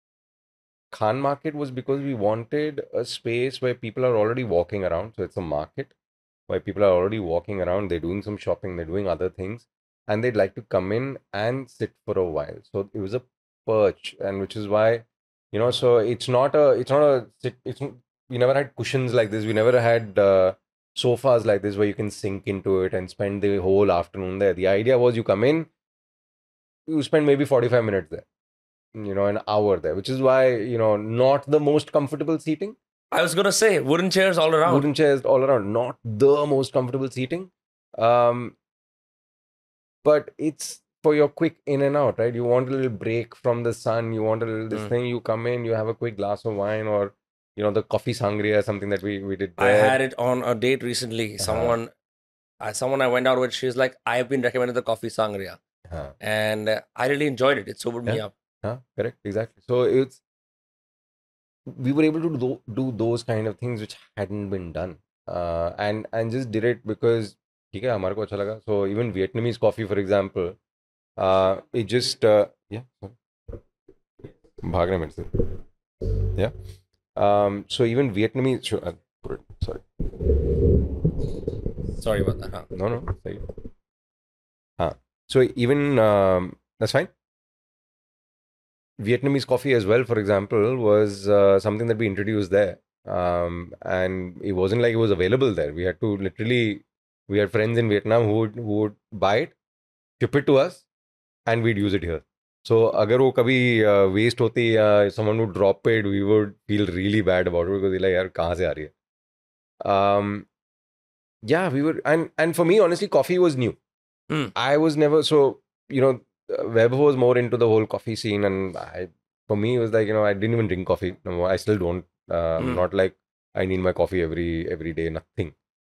Khan Market was because we wanted a space where people are already walking around, so it's a market, where people are already walking around, they're doing some shopping, they're doing other things, and they'd like to come in and sit for a while. So it was a perch, and which is why, you know, so it's not a, it's not a sit. It's we never had cushions like this. We never had uh, sofas like this where you can sink into it and spend the whole afternoon there. The idea was you come in, you spend maybe forty-five minutes there, you know, an hour there, which is why, you know, not the most comfortable seating. I was gonna say wooden chairs all around. Wooden chairs all around, not the most comfortable seating. Um, but it's for your quick in and out, right? You want a little break from the sun. You want a little this Mm. thing. You come in, you have a quick glass of wine, or you know, the coffee sangria, something that we we did I there. had it on a date recently. Someone, uh, someone I went out with, she's like, I have been recommended the coffee sangria, Huh. and uh, I really enjoyed it. It sobered me Yeah. up. Huh? Correct, exactly. So it's we were able to do, do those kind of things which hadn't been done, uh, and and just did it because ठीक है हमारे को अच्छा लगा. So even Vietnamese coffee, for example, uh, it just uh, yeah. भाग रहे मेरे से. Yeah. Um, so even Vietnamese, sure, I'll put it, sorry. Sorry about that. Huh? No, no, sorry. Huh. So even um, that's fine. Vietnamese coffee as well, for example, was uh, something that we introduced there. Um, and it wasn't like it was available there. We had to literally, we had friends in Vietnam who would, who would buy it, ship it to us, and we'd use it here. So, agar wo kabhi uh, waste hoti ya someone would drop it, we would feel really bad about it because we're like, yaar, kahan se aa rahi hai? Um, yeah, we were, and and for me, honestly, coffee was new. Mm. I was never so, you know, Web was more into the whole coffee scene, and I, for me, it was like, you know, I didn't even drink coffee. No, I still don't. Uh, Mm. Not like I need my coffee every every day. Nothing.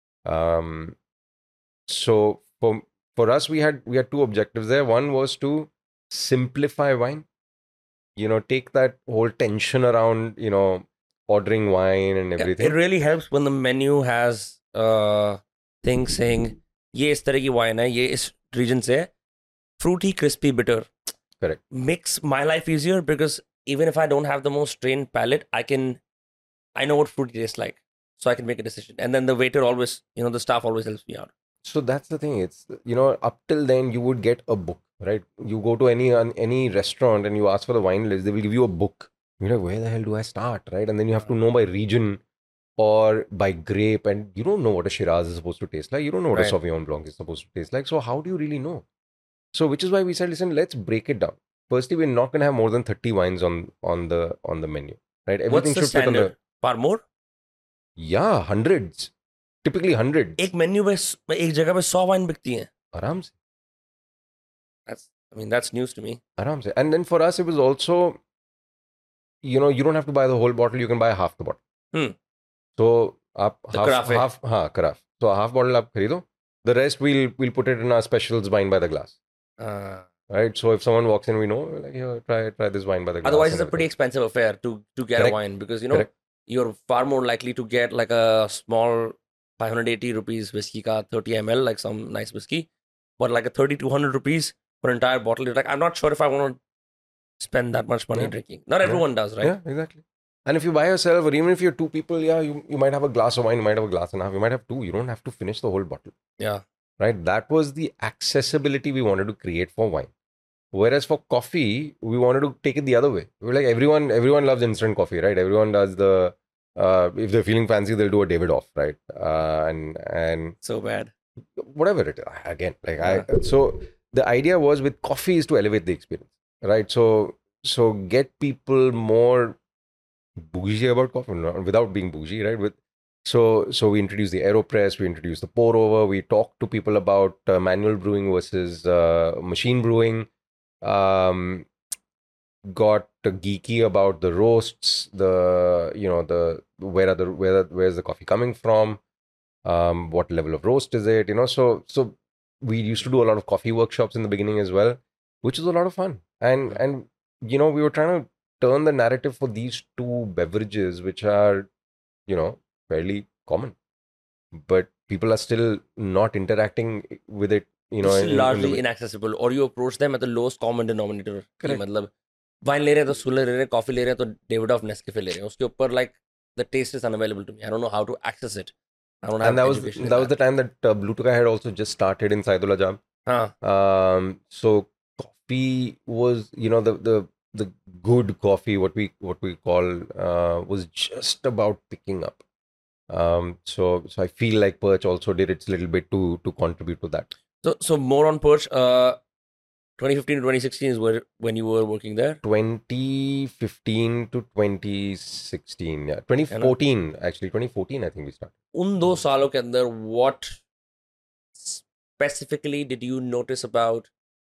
Um, so for for us, we had we had two objectives there. One was to simplify wine. You know, take that whole tension around, you know, ordering wine and Yeah, everything. it really helps when the menu has uh things saying, ये इस तरह की wine है, ये इस region से है, fruity, crispy, bitter. Correct. Makes my life easier because even if I don't have the most trained palate, I can, I know what fruity tastes like, so I can make a decision. And then the waiter always, you know, the staff always helps me out. So that's the thing. It's, you know, up till then you would get a book, right? You go to any uh, any restaurant and you ask for the wine list, they will give you a book. You're like, where the hell do I start, right? And then you have to know by region or by grape, and you don't know what a Shiraz is supposed to taste like. You don't know what Right. a Sauvignon Blanc is supposed to taste like. So how do you really know? So which is why we said, listen, let's break it down. Firstly, we're not going to have more than thirty wines on on the on the menu, right? Everything What's the should fit on the standard? Far more? yeah hundreds, typically hundreds. एक menu पे एक जगह पे सौ wine बिकती हैं. आराम से. That's, I mean, that's news to me. Aram se. And then for us, it was also, you know, you don't have to buy the whole bottle. You can buy half the bottle. Hmm. So, aap The half, carafe. half, हाँ, carafe. So, a half bottle aap kharido. The rest, we'll we'll put it in our specials wine by the glass. Uh, Right? So, if someone walks in, we know, we're like, here, try try this wine by the glass. Otherwise, and it's a pretty everything. expensive affair to to get Correct. a wine because you know Correct. you're far more likely to get like a small five hundred eighty rupees whiskey ka thirty milliliters, like some nice whiskey, but like a thirty two hundred rupees for an entire bottle. You're like, I'm not sure if I want to spend that much money Yeah. drinking. Not Yeah. everyone does, right? Yeah, exactly. And if you buy yourself, or even if you're two people, yeah, you, you might have a glass of wine, you might have a glass and a half, you might have two. You don't have to finish the whole bottle. Yeah. Right? That was the accessibility we wanted to create for wine. Whereas for coffee, we wanted to take it the other way. We were like, everyone, everyone loves instant coffee, right? Everyone does the, uh, if they're feeling fancy, they'll do a Davidoff, right? Uh, and and So bad. whatever it is. Again, like Yeah. I, so the idea was with coffee is to elevate the experience, right? So so get people more bougie about coffee, not, without being bougie, right? With so so we introduced the AeroPress, we introduced the pour over, we talked to people about uh, manual brewing versus uh, machine brewing. Um, got geeky about the roasts, the you know the where are the where where's the coffee coming from, um, what level of roast is it, you know? So so we used to do a lot of coffee workshops in the beginning as well, which was a lot of fun, and and you know we were trying to turn the narrative for these two beverages, which are you know fairly common, but people are still not interacting with it. You know, It's in- in largely the- inaccessible, or you approach them at the lowest common denominator. कि Correct. मतलब wine ले रहे हैं तो सुलर ले रहे हैं, coffee ले रहे हैं तो डेविड ऑफ नेस्कैफे ले रहे हैं. उसके ऊपर like the taste is unavailable to me. I don't know how to access it. I don't have And that was education in that was the time that uh, Blue Tuka had also just started in Saidullah Jam. Huh. Um, so coffee was, you know, the the the good coffee, what we what we call, uh, was just about picking up. Um, so so I feel like Perch also did its little bit to to contribute to that. So, so more on Perch. Uh, twenty fifteen to twenty sixteen is where when you were working there. twenty fifteen to twenty sixteen, yeah, twenty fourteen actually, twenty fourteen I think we started. उन दो सालों के अंदर what specifically did you notice about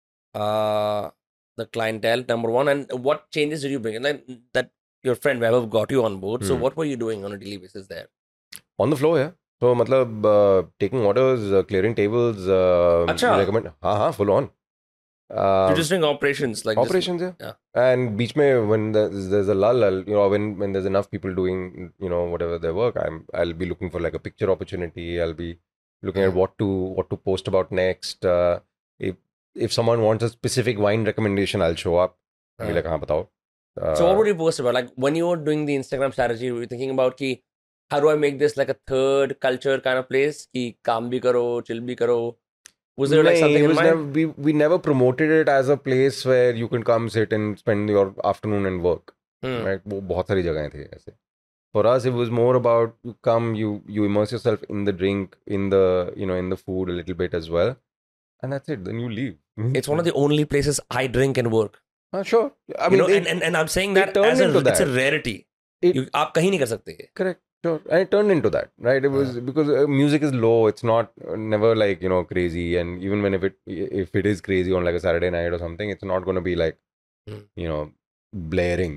uh, the clientele, number one, and what changes did you bring? And then that your friend Vaibhav got you on board. So Hmm. what were you doing on a daily basis there? On the floor, yeah. So, matlab, uh, taking orders, uh, clearing tables, uh, Acha. recommend, हाँ हाँ, full on. You're Um, just doing operations, like just- operations, yeah. yeah. And beach mein, when there's, there's a lull, I'll- you know, when when there's enough people doing, you know, whatever their work, I'm I'll be looking for like a picture opportunity. I'll be looking at Mhm. what to what to post about next. Uh, if if someone wants a specific wine recommendation, I'll show up. I'll be Uh, like, हाँ बताओ. Uh, So what would you post about? Like when you were doing the Instagram strategy, were you thinking about ki, how do I make this like a third culture kind of place? Ki kaam bhi karo, chill bhi karo. Was there like Nahin, something it in was mind? never, we, we never promoted it as a place where you can come sit and spend your afternoon and work. Hmm. Right? वो बहुत सारी जगहें थी ऐसे. For us, it was more about you come, you you immerse yourself in the drink, in the you know in the food a little bit as well, and that's it. Then you leave. It's one of the only places I drink and work. Uh, sure. I You mean, know, it, and, and, and I'm saying it that turned as a, into it's a that. rarity. It- You, आप कहीं नहीं कर सकते ये. correct. Sure. And it turned into that, right? It was because uh, music is low. It's not uh, never like you know crazy, and even when if it if it is crazy on like a Saturday night or something, it's not going to be like Hmm. you know blaring.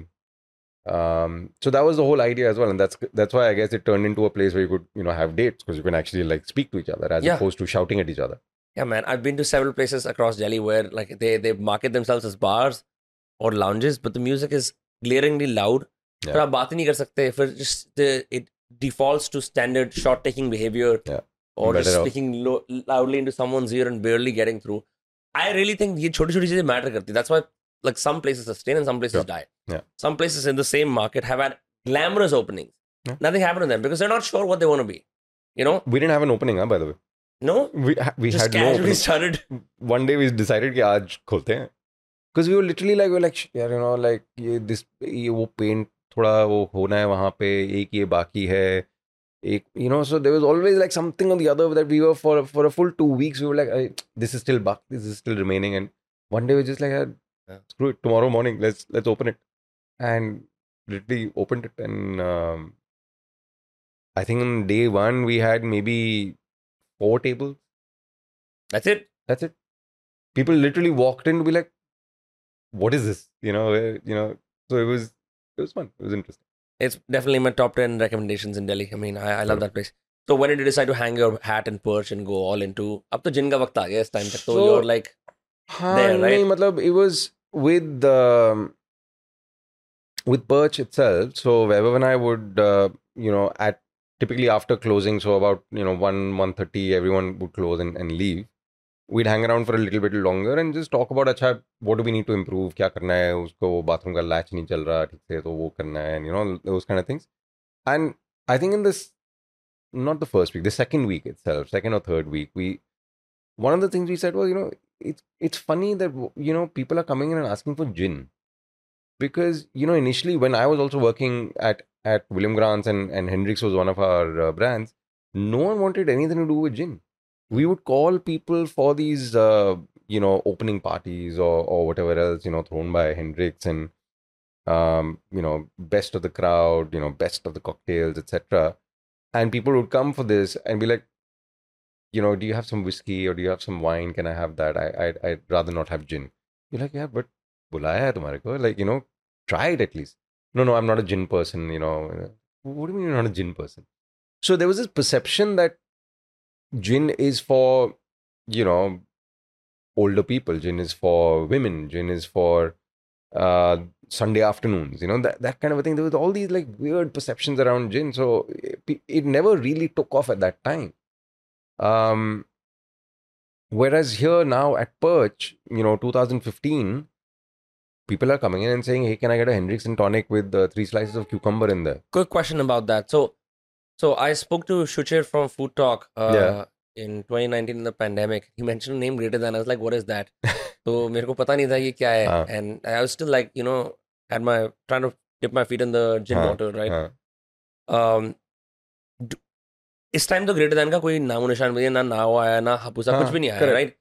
Um, so that was the whole idea as well, and that's that's why I guess it turned into a place where you could you know have dates because you can actually like speak to each other as Yeah. opposed to shouting at each other. Yeah, man. I've been to several places across Delhi where like they, they market themselves as bars or lounges, but the music is glaringly loud. Yeah. फिर आप बात ही नहीं कर सकते. फिर just the, it defaults to standard shot taking behavior Yeah. or just Better off. speaking low, loudly into someone's ear and barely getting through. I really think ये छोटी छोटी चीजें matter करती. That's why like some places sustain and some places Sure. die. Yeah. Some places in the same market have had glamorous openings. Yeah. Nothing happened to them because they're not sure what they want to be. You know? We didn't have an opening, huh, by the way. No? We ha- we Just had no casually opening. started. One day we decided कि आज खोलते हैं because we were literally like we were like "Shit, यार you know like ये this ये वो paint थोड़ा वो होना है वहाँ पे एक ये बाकी है एक you know so there was always like something on the other that we were for for a full two weeks we were like "Hey, this is still buck this is still remaining," and one day we just like "Yeah, Yeah. screw it, tomorrow morning let's let's open it," and literally opened it, and um, I think on day one we had maybe four tables. That's it. That's it. People literally walked in to be like, "What is this?" You know, uh, you know. So it was, it was fun. It was interesting. It's definitely my top ten recommendations in Delhi. I mean, I, I love Sure. that place. So when did you decide to hang your hat and perch and go all into? अब तो जिन का वक्त आ गया इस time तक तो So- you're like हाँ, There, right? नहीं, मतलब it was with um, with Perch itself. So Vaibhav and I would, uh, you know, at typically after closing, so about you know one one thirty, everyone would close and, and leave. We'd hang around for a little bit longer and just talk about अच्छा what do we need to improve, क्या करना है, उसको bathroom का latch नहीं चल रहा ठीक से तो वो करना है, and you know those kind of things. And I think in this, not the first week, the second week itself, second or third week, we one of the things we said was, you know, it's it's funny that you know people are coming in and asking for gin, because you know initially when I was also working at at William Grant's and and Hendrix was one of our uh, brands, no one wanted anything to do with gin. We would call people for these uh, you know opening parties or or whatever else you know thrown by Hendrix, and um, you know best of the crowd, you know best of the cocktails, et cetera. And people would come for this and be like, you know, do you have some whiskey or do you have some wine? Can I have that? I, I I'd rather not have gin. You're like, yeah, but bulaya hai tumhare ko. Like, you know, try it at least. No, no, I'm not a gin person, you know. What do you mean you're not a gin person? So there was this perception that gin is for, you know, older people. Gin is for women. Gin is for uh, Sunday afternoons, you know, that, that kind of a thing. There was all these like weird perceptions around gin. So it, it never really took off at that time. Um, whereas here now at Perch, you know, two thousand fifteen, people are coming in and saying, hey, can I get a Hendrix and tonic with uh, three slices of cucumber in there? quick question about that. So So I spoke to Shuchir from Food Talk uh, Yeah. in twenty nineteen in the pandemic. He mentioned a name greater than. I was like, what is that? So मेरे को पता नहीं था ये क्या है. हाँ. And I was still like, you know, had my trying to dip my feet in the gin हाँ, water, right? हाँ. Um, d- इस टाइम तो ग्रेटर देन का कोई नामो निशान भी नहीं, ना नाव आया ना हापुसा, हाँ, कुछ भी नहीं आया, correct. right?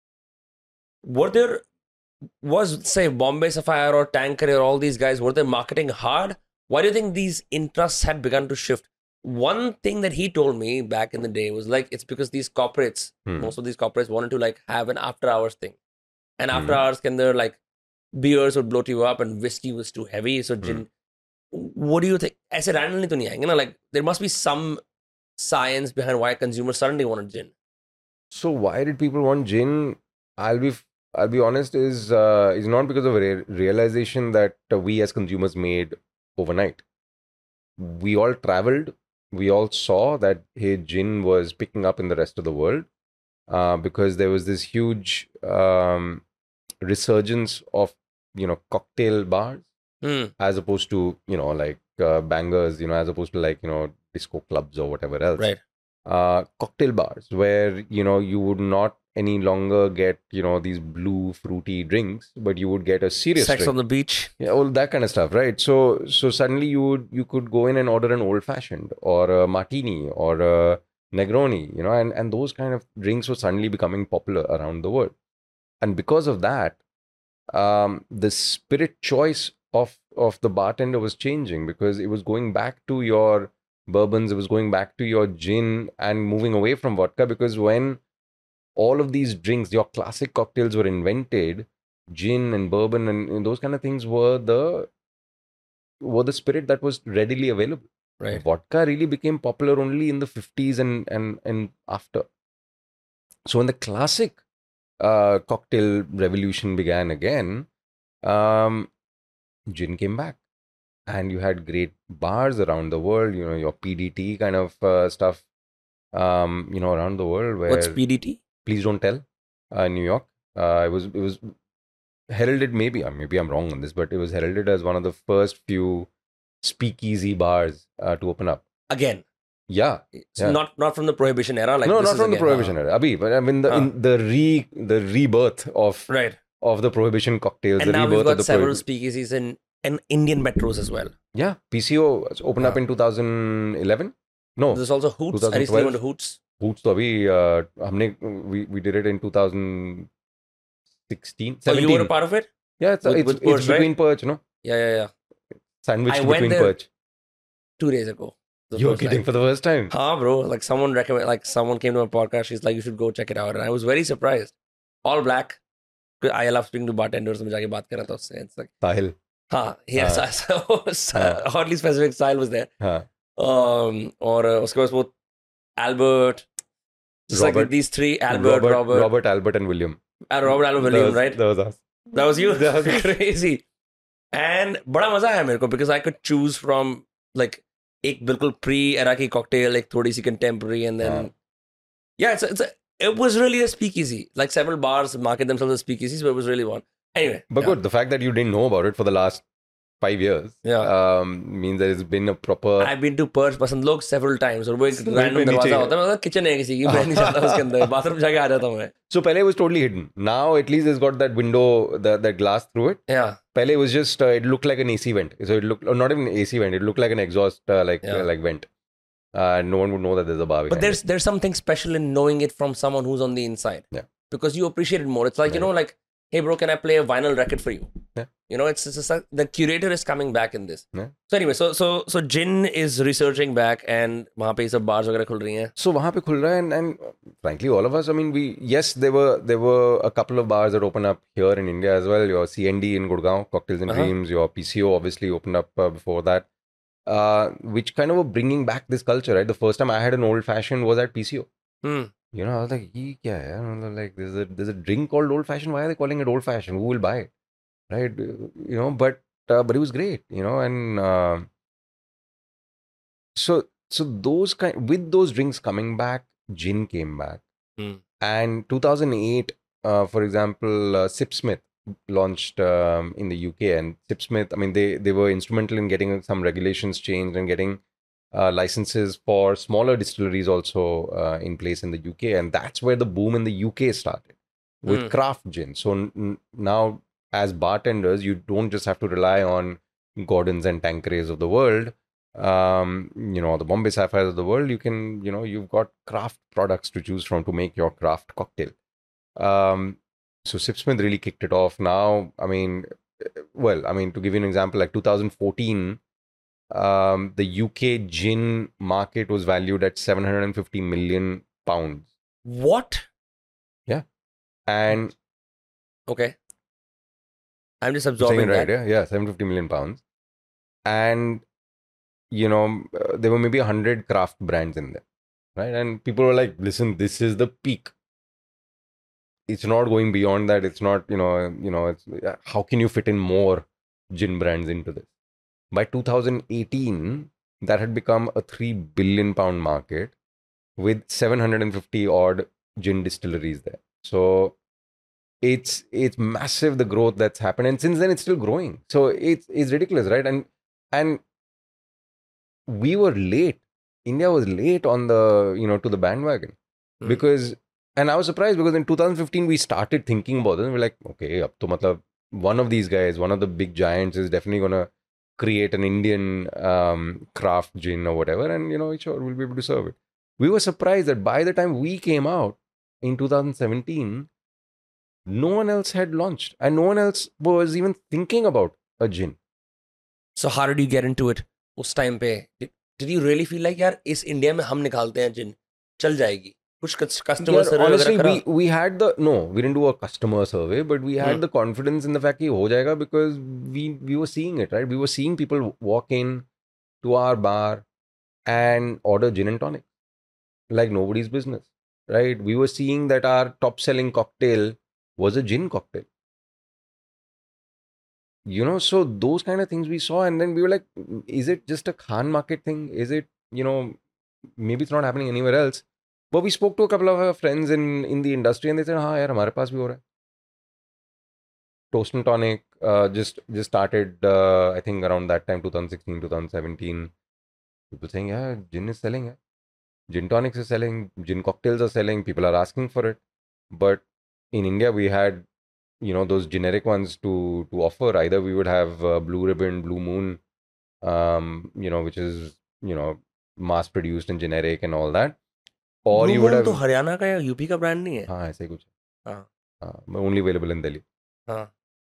Were there was say Bombay Sapphire or Tanqueray or all these guys, were they marketing hard? Why do you think these interests had begun to shift? One thing that he told me back in the day was like, it's because these corporates, Hmm. most of these corporates wanted to like have an after hours thing. And after Hmm. hours can there like beers would bloat you up and whiskey was too heavy. So gin, what do you think? I said randomly to nahi, you know, like there must be some science behind why consumers suddenly wanted gin. So why did people want gin? I'll be I'll be honest. Is uh, is not because of a re- realization that uh, we as consumers made overnight. We all traveled. We all saw that hey, gin was picking up in the rest of the world uh, because there was this huge um, resurgence of you know cocktail bars Hmm. as opposed to you know like uh, bangers. You know as opposed to like you know disco clubs or whatever else. Right. Uh, cocktail bars where you know you would not any longer get you know these blue fruity drinks, but you would get a serious Sex drink. on the beach. Yeah, all that kind of stuff, right? So so suddenly you would you could go in and order an old fashioned or a martini or a Negroni, you know, and and those kind of drinks were suddenly becoming popular around the world, and because of that, um, the spirit choice of of the bartender was changing because it was going back to your bourbons, it was going back to your gin and moving away from vodka because when all of these drinks, your classic cocktails were invented, gin and bourbon and, and those kind of things were the were the spirit that was readily available. Right. Vodka really became popular only in the fifties and and and after. So when the classic uh, cocktail revolution began again, um, gin came back, and you had great bars around the world. You know your P D T kind of uh, stuff. Um, you know around the world where What's P D T? Please Don't Tell, uh, New York. Uh, it was it was heralded maybe uh, maybe I'm wrong on this, but it was heralded as one of the first few speakeasy bars uh, to open up. Again. Yeah, So yeah. not not from the Prohibition era. Like no, this not is from the again, Prohibition huh. era. Abhi, but I mean the Huh. in the re the rebirth of Right. of the Prohibition cocktails, And the now rebirth we've got of the several Prohibition. speakeasies in, in Indian metros as well. Yeah, P C O opened up Huh. in two thousand eleven. No, There's also Hoots. I recently went to Hoots. Hoots to abhi uh, हमने we we did it in two thousand sixteen, Oh, you seventeen. were a part of it? Yeah, it's With- it's, with it's Perch, right? between Perch, no? Yeah, yeah, yeah. Sandwiched I went between there Perch. Two days ago. The You're first kidding time. for the first time. Huh, bro. Like someone recommend, like someone came to my podcast. She's like, you should go check it out. And I was very surprised. All black. I love speaking to bartenders. मैं जाके बात कर रहा था उससे. It's like, Sahil. हाँ, yes. हाँ. So, हाँ. hardly specific style was there. हाँ. Um, और uh, उसके बाद वो Albert. Just like Robert. these three, Albert, Robert, Robert, Robert, Albert, and William. uh, Robert Albert William, that was, right? That was us. That was you. That was crazy. And बड़ा मजा आया मेरे को because I could choose from like एक बिल्कुल pre-era की cocktail, एक थोड़ी सी contemporary, and then हाँ. yeah, it's a, it's a, it was really a speakeasy. Like several bars market themselves as speakeasies, but it was really one. Anyway, But yeah. good, the fact that you didn't know about it for the last five years Yeah. um, means that it's been a proper. I've been to Perch पसंद लोग several times और वो एक वहीं random पे नीचे दरवाजा है। होता है मतलब kitchen है किसी की मैं नहीं जाता उसके अंदर bathroom जाके आ जाता हूँ मैं. So Pele was totally hidden. Now at least it's got that window, that that glass through it. Yeah. Pele was just uh, it looked like an A C vent. So it looked or not even an A C vent. It looked like an exhaust uh, like Yeah. uh, like vent. Uh, no one would know that there's a bar. But behind there's it. there's something special in knowing it from someone who's on the inside. Yeah. Because you appreciate it more. It's like, you Right. know, like, hey bro, can I play a vinyl record for you? Yeah. You know, it's, it's just like the curator is coming back in this. Yeah. So anyway, so so so Gin is researching back and वहाँ पे ये सब bars वगैरह खुल रही हैं. So वहाँ पे खुल रहा है and, and uh, frankly all of us, I mean, we yes there were there were a couple of bars that opened up here in India as well. Your C N D in Gurgaon, Cocktails and Uh-huh. Dreams. Your P C O obviously opened up uh, before that, uh, which kind of were bringing back this culture. Right, the first time I had an old fashioned was at P C O. Hmm. You know, I was like, "Ye kya hai?" I was like, there's a there's a drink called old fashioned. Why are they calling it old fashioned? Who will buy it? Right? You know, but uh, but it was great. You know, and uh, so so those kind with those drinks coming back, gin came back, Hmm. and two thousand eight, uh, for example, uh, Sipsmith launched um, in the U K, and Sipsmith, I mean, they they were instrumental in getting some regulations changed and getting uh, licenses for smaller distilleries also uh, in place in the U K, and that's where the boom in the U K started with Mm. craft gin. So n- n- now, as bartenders, you don't just have to rely on Gordons and Tanquerays of the world, um, you know, the Bombay Sapphires of the world. You can, you know, you've got craft products to choose from to make your craft cocktail. Um, so Sipsmith really kicked it off. Now, I mean, well, I mean, to give you an example, like two thousand fourteen. Um, the U K gin market was valued at seven hundred fifty million pounds. What? Yeah. And Okay. I'm just I'm saying absorbing it right, that. yeah, yeah, seven hundred fifty million pounds. And, you know, uh, there were maybe one hundred craft brands in there, right? And people were like, listen, this is the peak. It's not going beyond that. It's not, you know, you know, it's, how can you fit in more gin brands into this? By two thousand eighteen, that had become a three billion pound market with seven hundred fifty odd gin distilleries there. So it's it's massive, the growth that's happened, and since then it's still growing. So it's it's ridiculous, right? And and we were late. India was late on the, you know, to the bandwagon. Hmm. Because, and I was surprised because in two thousand fifteen we started thinking about it and we're like, okay, up to matlab, one of these guys, one of the big giants is definitely gonna create an Indian um, craft gin or whatever, and you know, sure, we'll be able to serve it. We were surprised that by the time we came out in two thousand seventeen, no one else had launched and no one else was even thinking about a gin. So how did you get into it? उस time पे did, did you really feel like यार इस India में हम निकालते हैं जिन चल जाएगी? कुछ customer Yeah, survey honestly, वगैरह we करा? we had the no, we didn't do a customer survey, but we had Hmm. the confidence in the fact कि हो जाएगा because we we were seeing it, right? We were seeing people walk in to our bar and order gin and tonic like nobody's business, right? We were seeing that our top selling cocktail was a gin cocktail. You know, so those kind of things we saw, and then we were like, is it just a Khan market thing? Is it, you know, maybe it's not happening anywhere else? But we spoke to a couple of our friends in, in the industry and they said, हाँ यार हमारे पास भी हो रहा है. Toast and Tonic uh, just just started, uh, I think around that time, twenty sixteen, twenty seventeen. People saying, yeah, gin is selling. Yeah. Gin tonics is selling, gin cocktails are selling, people are asking for it. But in India, we had, you know, those generic ones to to offer. Either we would have uh, Blue Ribbon, Blue Moon, um, you know, which is, you know, mass produced and generic and all that. Or Blue you would Moon have, तो हरियाणा का या UP का brand नहीं है? हाँ ऐसे ही कुछ, हाँ. हाँ, but only available in Delhi. हाँ.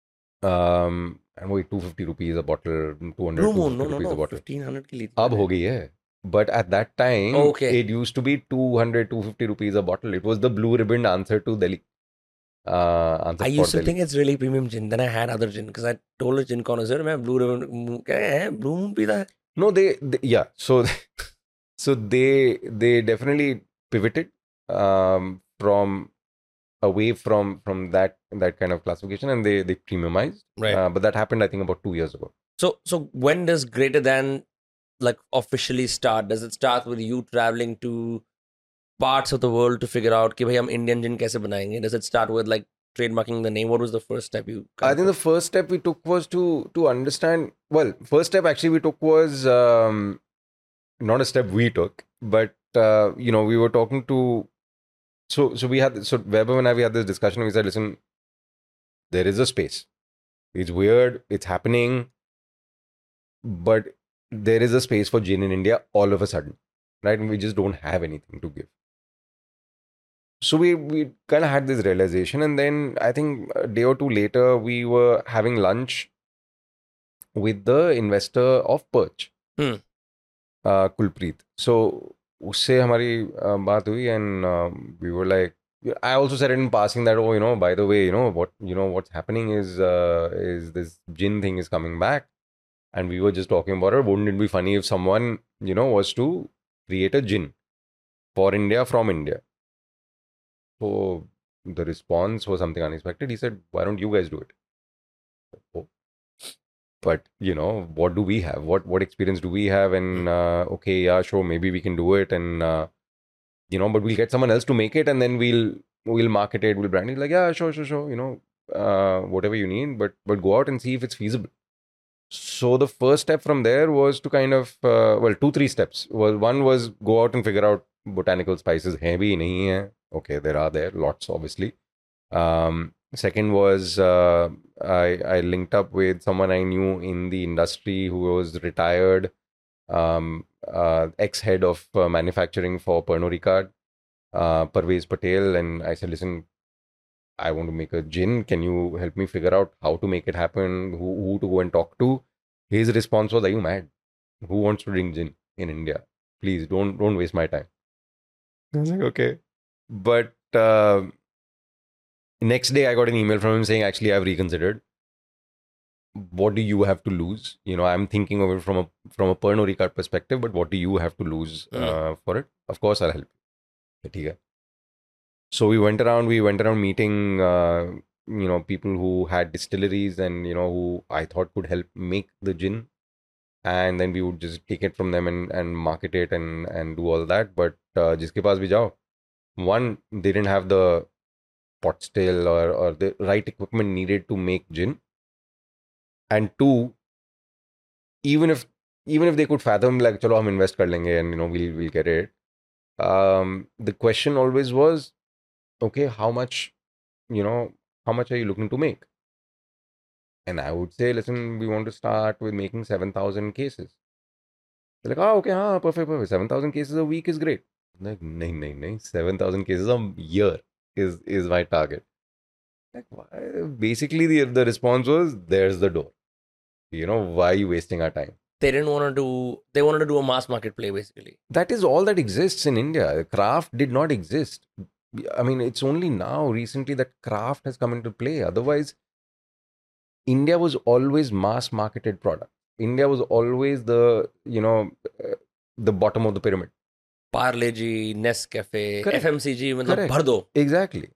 Um, and wait, two hundred fifty rupees a bottle, two hundred, Blue Moon, no, no, rupees a no, bottle. fifteen hundred की ली थी अब मैंने. हो गई है. But at that time, Okay. it used to be two hundred, two hundred fifty rupees a bottle. It was the blue ribbon answer to Delhi. Uh, answer I for used to Delhi. think it's really premium gin. Then I had other gin because I told a gin connoisseur, मैं Blue Ribbon क्या है? Blue Moon पीता है? No, they, they yeah. So, so they they definitely pivoted um, from away from from that that kind of classification, and they they premiumized. Right. Uh, but that happened, I think, about two years ago. So, so when does greater than like officially start? Does it start with you traveling to parts of the world to figure out कि भाई हम Indian gin कैसे बनाएंगे? Does it start with like trademarking the name? What was the first step you? I think the first step we took was to to understand. Well, first step actually we took was um, not a step we took, but uh, you know, we were talking to. So so we had so Weber and I we had this discussion. We said, listen, there is a space. It's weird. It's happening, but there is a space for gin in India all of a sudden, right? And we just don't have anything to give. So we we kind of had this realization, and then I think a day or two later, we were having lunch with the investor of Perch, Hmm. uh, Kulpreet. So उससे हमारी uh, बात हुई, and um, we were like, I also said it in passing that, oh, you know, by the way, you know what, you know what's happening is uh, is this gin thing is coming back, and we were just talking about it. Wouldn't it be funny if someone, you know, was to create a gin for India from India? So the response was something unexpected. He said, why don't you guys do it? Oh. But, you know, what do we have? What what experience do we have? And, uh, okay, yeah, sure, maybe we can do it. And, uh, you know, but we'll get someone else to make it, and then we'll we'll market it, we'll brand it. Like, yeah, sure, sure, sure, you know, uh, whatever you need. But, but go out and see if it's feasible. So the first step from there was to kind of uh, well, two three steps. Was one was go out and figure out botanical spices. Hai bhi, nahi hai. Okay, there are there lots obviously. Um, second was uh, I I linked up with someone I knew in the industry who was retired, um, uh, ex-head of uh, manufacturing for Pernod Ricard, uh, Parvez Patel, and I said, listen, I want to make a gin. Can you help me figure out how to make it happen? Who, who to go and talk to? His response was, "Are you mad? Who wants to drink gin in India? Please don't don't waste my time." I was like, okay. But uh, next day, I got an email from him saying, actually, I've reconsidered. What do you have to lose? You know, I'm thinking of it from a from a Pernod Ricard perspective, but what do you have to lose uh, Mm. for it? Of course, I'll help you. ठीक है. So we went around, we went around meeting, uh, you know, people who had distilleries and, you know, who I thought could help make the gin. And then we would just take it from them and, and market it and, and do all that. But uh, jiske paas bhi jao, one, they didn't have the pot still or, or the right equipment needed to make gin. And two, even if even if they could fathom like, chalo hum invest kar lenge and, you know, we'll, we'll get it. Um, the question always was, okay, how much, you know, how much are you looking to make? And I would say, listen, we want to start with making seven thousand cases. They're like, oh, okay, ah, perfect, perfect. seven thousand cases a week is great. I'm like, nahi, nahi, nahi. seven thousand cases a year is, is my target. Like, why? Basically, the, the response was, there's the door. You know, why are you wasting our time? They didn't want to do, they wanted to do a mass market play basically. That is all that exists in India. Craft did not exist. I mean, it's only now, recently, that craft has come into play. Otherwise, India was always mass marketed product. India was always the, you know, uh, the bottom of the pyramid. Parle G, Nescafe, Correct. F M C G, मतलब Correct. भर दो. Exactly.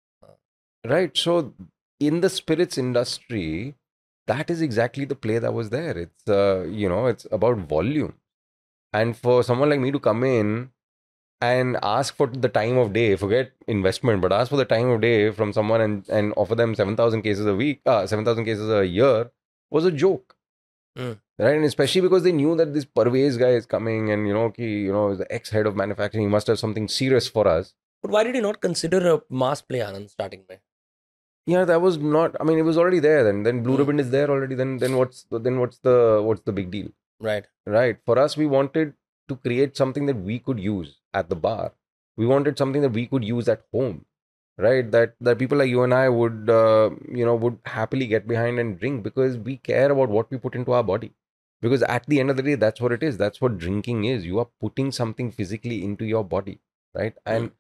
Right. So in the spirits industry, that is exactly the play that was there. It's, uh, you know, it's about volume. And for someone like me to come in and ask for the time of day, forget investment, but ask for the time of day from someone and, and offer them seven thousand cases a week, uh, seven thousand cases a year was a joke. Mm. Right. And especially because they knew that this Parvez guy is coming and, you know, ki, you know, the ex-head of manufacturing, he must have something serious for us. But why did you not consider a mass play, Anand, starting में? Yeah, that was not, I mean, it was already there then. Then Blue Mm. Ribbon is there already. Then then what's the, then what's the what's the big deal? Right. Right. For us, we wanted to create something that we could use at the bar. We wanted something that we could use at home. Right. That that people like you and I would uh, you know, would happily get behind and drink because we care about what we put into our body. Because at the end of the day, that's what it is. That's what drinking is. You are putting something physically into your body. Right. And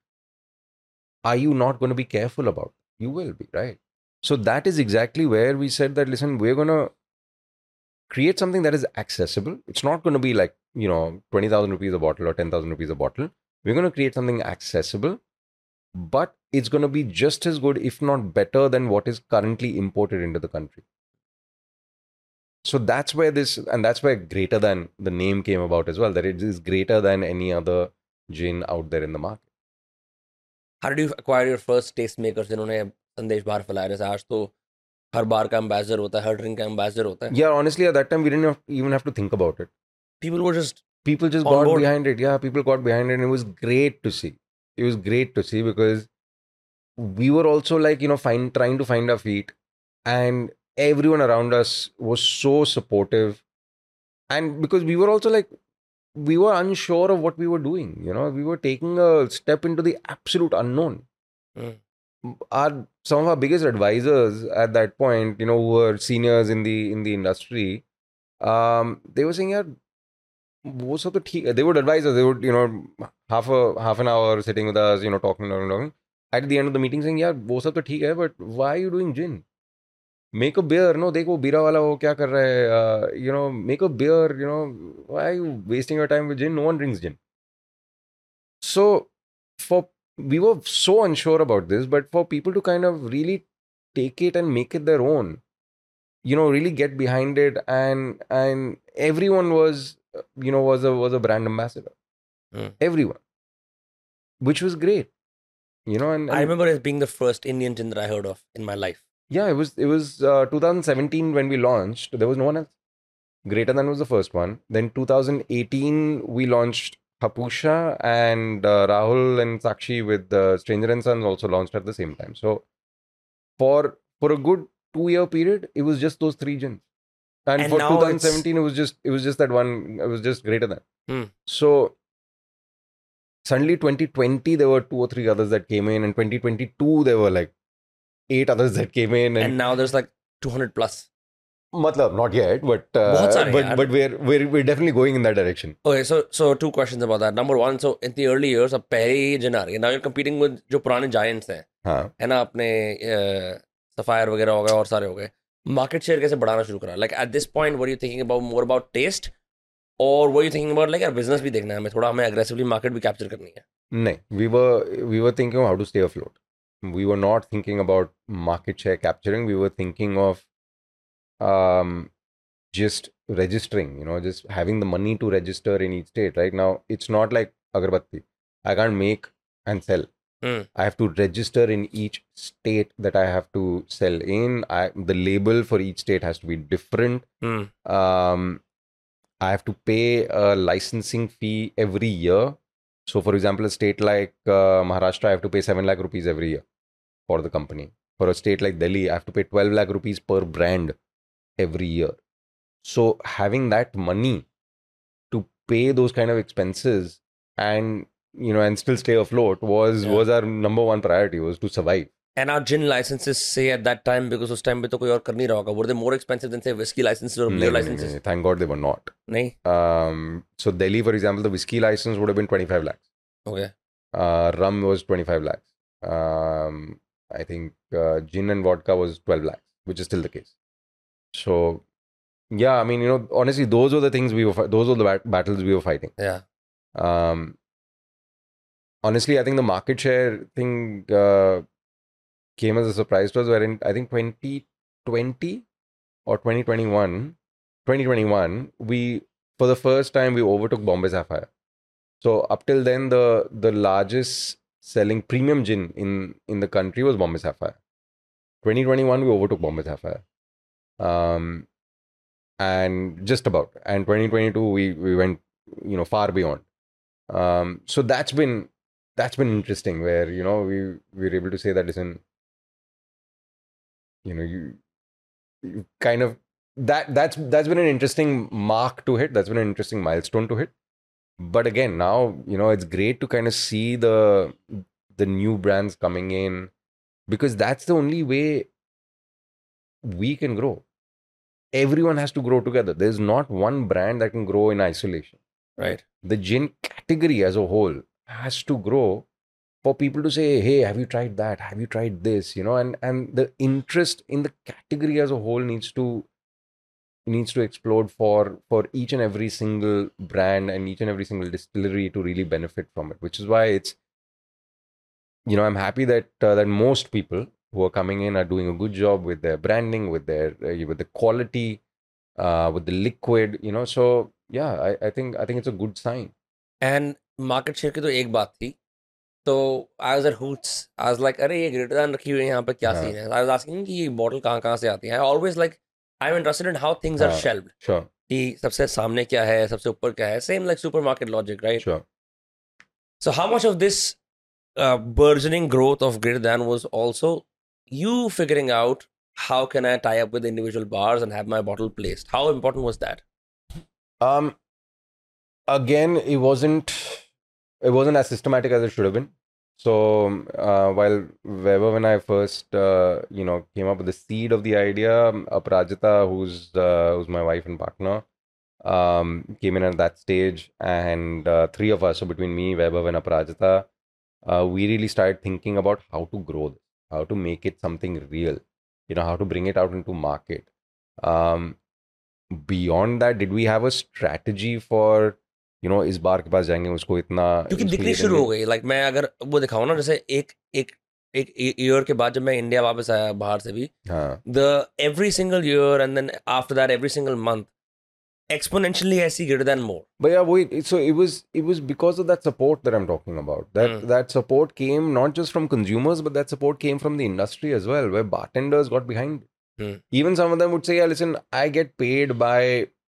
are you not going to be careful about it? You will be, right? So that is exactly where we said that, listen, we're going to create something that is accessible. It's not going to be like, you know, twenty thousand rupees a bottle or ten thousand rupees a bottle. We're going to create something accessible, but it's going to be just as good, if not better, than what is currently imported into the country. So that's where this, and that's where greater than the name came about as well, that it is greater than any other gin out there in the market. How did you acquire your first tastemakers जिन्होंने संदेश बाहर फैलाया? जैसे आज तो हर बार का ambassador होता है, हर ड्रिंक का एम्बेसडर होता है. Yeah, honestly, at that time, we didn't have, even have to think about it. People were just People just on got board. behind it. Yeah, people got behind it. And it was great to see. It was great to see because we were also like, you know, find, trying to find our feet. And everyone around us was so supportive. And because we were also like, we were unsure of what we were doing. You know, we were taking a step into the absolute unknown. Mm. Our some of our biggest advisors at that point, you know, who were seniors in the in the industry, um, they were saying, yeah, वो सब तो ठीक है. They would advise us. They would, you know, half a half an hour sitting with us, you know, talking, talking, talking. At the end of the meeting, saying, yeah, वो सब तो ठीक है, but why are you doing gin? Make a beer. No, देखो बीरा वाला वो क्या कर रहा है? Uh, you know, make a beer. You know, why are you wasting your time with gin? No one drinks gin. So, for we were so unsure about this, but for people to kind of really take it and make it their own, you know, really get behind it, and and everyone was, you know, was a was a brand ambassador. Mm. Everyone, which was great, you know. And, and I remember it being the first Indian gin that I heard of in my life. yeah, it was it was uh, two thousand seventeen when we launched. There was no one else. Greater Than was the first one. Then two thousand eighteen, we launched Hapusha, and uh, Rahul and Sakshi with uh, Stranger and Sons also launched at the same time. So for for a good two-year period, it was just those three gins. And, And for now twenty seventeen, it was just it was just that one. It was just Greater Than. Hmm. So suddenly, twenty twenty, there were two or three others that came in, and twenty twenty-two, there were like eight others that came in, And and, now there's like two hundred plus. matlab, not yet, but बहुत uh, सारे but यार. but we're we're we're definitely going in that direction. Okay, so so two questions about that. Number one, so in the early years, अब पहले ही जिन आ रही है. Now you're competing with जो पुराने giants हैं, हाँ. है ना, अपने सफायर वगैरह हो गए और सारे हो गए. Market share कैसे बढ़ाना शुरू करा? Like at this point, were you thinking about more about taste, or were you thinking about like यार business भी देखना है हमें, थोड़ा हमें aggressively market भी capture करनी है? No, we were we were thinking of how to stay afloat. We were not thinking about market share capturing. We were thinking of um just registering. You know, just having the money to register in each state. Right now, it's not like agarbatti. I can't make and sell. Hmm. I have to register in each state that I have to sell in. I, the label for each state has to be different. Hmm. Um, I have to pay a licensing fee every year. So, for example, a state like uh, Maharashtra, I have to pay seven lakh rupees every year for the company. For a state like Delhi, I have to pay twelve lakh rupees per brand every year. So, having that money to pay those kind of expenses and you know and still stay afloat was Yeah. was our number one priority, was to survive. And our gin licenses, say at that time, because उस time पे तो कोई और कर नहीं रहा होगा, were they more expensive than say whiskey licenses or No, beer no, no, licenses? no, thank God they were not. नहीं? Um, so Delhi, for example, the whiskey license would have been twenty-five lakhs. Okay. Uh, rum was twenty-five lakhs. Um, I think uh, gin and vodka was twelve lakhs, which is still the case. So, yeah, I mean, you know, honestly, those were the things we were, fi- those were the bat- battles we were fighting. Yeah. Um, honestly, I think the market share thing uh, came as a surprise to us, wherein I think twenty twenty or twenty twenty-one, twenty twenty-one, we, for the first time, we overtook Bombay Sapphire. So up till then, the the largest selling premium gin in, in the country was Bombay Sapphire. twenty twenty-one, we overtook Bombay Sapphire. Um, and just about. And twenty twenty-two, we, we went, you know, far beyond. Um, so that's been that's been interesting, where you know we we were able to say that, listen, you know, you, you kind of that that's that's been an interesting mark to hit. That's been an interesting milestone to hit. But again, now, you know, it's great to kind of see the the new brands coming in, because that's the only way we can grow. Everyone has to grow together. There's not one brand that can grow in isolation. Right. The gin category as a whole has to grow for people to say, hey, have you tried that? Have you tried this? You know, and and the interest in the category as a whole needs to needs to explode for for each and every single brand and each and every single distillery to really benefit from it, which is why it's, you know, I'm happy that uh, that most people who are coming in are doing a good job with their branding, with their uh, with the quality, uh, with the liquid, you know. So yeah, I, I think I think it's a good sign. And market share की तो एक बात थी. So I was at Hoots. I was like, अरे ये Greater Than रखी हुई है यहाँ पे क्या हाँ. सीन है? I was asking कि ये bottle कहाँ कहाँ से आती है? I always like, I'm interested in how things are हाँ. shelved. Sure, कि सबसे सामने क्या है, सबसे ऊपर क्या है? Same like supermarket logic, right? sure. So how much of this uh, burgeoning growth of Greater Than was also you figuring out how can I tie up with individual bars and have my bottle placed? How important was that? Um, again, it wasn't it wasn't as systematic as it should have been. So uh, while Weber and I first uh, you know came up with the seed of the idea, um, Aparajita, who's uh, who's my wife and partner, um, came in at that stage, and uh, three of us, so between me, Weber, and Aparajita, uh, we really started thinking about how to grow this, how to make it something real, you know, how to bring it out into market. Um, beyond that, did we have a strategy for, you know, इस बार के पास जाएंगे उसको इतना क्योंकि उसको दिखनी ये शुरू हो देंगे? गई. लाइक मैं अगर वो दिखाऊं ना, जैसे एक एक एक ईयर के बाद जब मैं इंडिया वापस आया बाहर से भी, हाँ, the every single year and then after that every single month exponentially I see Greater Than more. but yeah, wait. So it was it was because of that support that I'm talking about. That Mm. that support came not just from consumers, but that support came from the industry as well, where bartenders got behind it. Mm. Even some of them would say, "Yeah, listen, I get paid by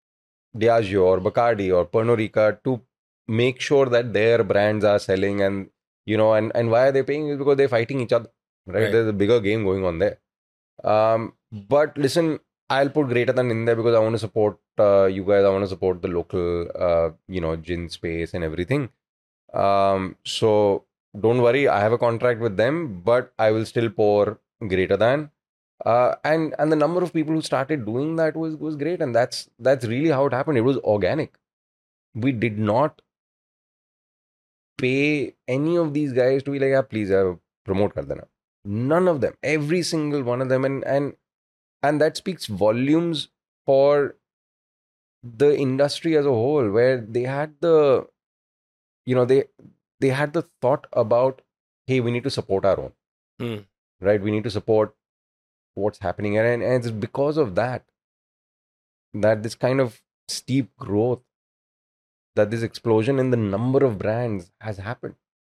Diageo or Bacardi or Pernod Ricard to make sure that their brands are selling, and you know, and, and why are they paying? Is because they're fighting each other, right? Right. There's a bigger game going on there. Um, but listen, I'll put Greater Than in there because I want to support uh, you guys. I want to support the local, uh, you know, gin space and everything. Um, so don't worry, I have a contract with them, but I will still pour Greater Than. Uh, and and the number of people who started doing that was was great, and that's that's really how it happened. It was organic. We did not pay any of these guys to be like, yeah, please uh, promote kar dena. None of them, every single one of them, and and and that speaks volumes for the industry as a whole, where they had the, you know, they they had the thought about, hey, we need to support our own, Hmm. right? We need to support what's happening, and, and it's because of that that this kind of steep growth, that this explosion in the number of brands has happened.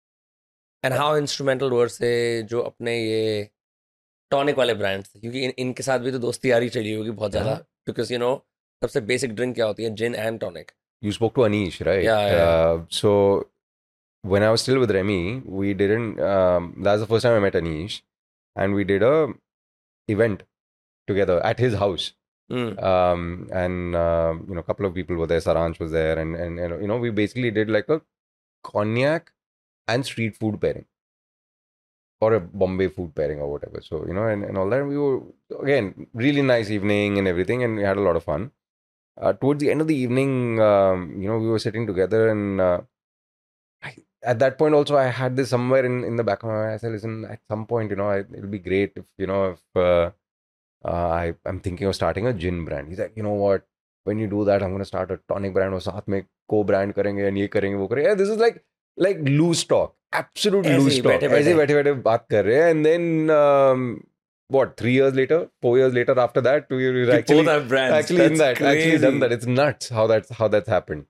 And how instrumental were से जो अपने ये tonic वाले brands थे, क्योंकि इन, इनके साथ भी तो दोस्ती यारी चली होगी बहुत ज़्यादा, बिकॉज यू नो सबसे बेसिक ड्रिंक क्या होती है, gin and tonic. You spoke to Anish, right? Yeah, yeah. Uh, so when I was still with Remy, we didn't. Um, that's the first time I met Anish, and we did a event together at his house. Mm. Um, and uh, you know, a couple of people were there. Saransh was there, and and you know, we basically did like a cognac and street food pairing, or a Bombay food pairing, or whatever. So you know, and, and all that. We were, again, really nice evening and everything, and we had a lot of fun. Uh, towards the end of the evening, um, you know, we were sitting together, and uh, I, at that point also, I had this somewhere in, in the back of my mind. I said, listen, at some point, you know, I, it'll be great if, you know, if uh, uh, I, I'm thinking of starting a gin brand. He's like, you know what, when you do that, I'm going to start a tonic brand, or साथ में co-brand करेंगे, and ये करेंगे, वो करेंगे. Yeah, this is like, like loose talk, absolute ऐसे loose ही talk. बैठे-बैठे. ऐसे बैठे-बैठे बात कर रहे हैं, and then, um, what, three years later, four years later after that, we were actually, both have brands. actually in That's that, actually done crazy. that. It's nuts how that's, how that's happened.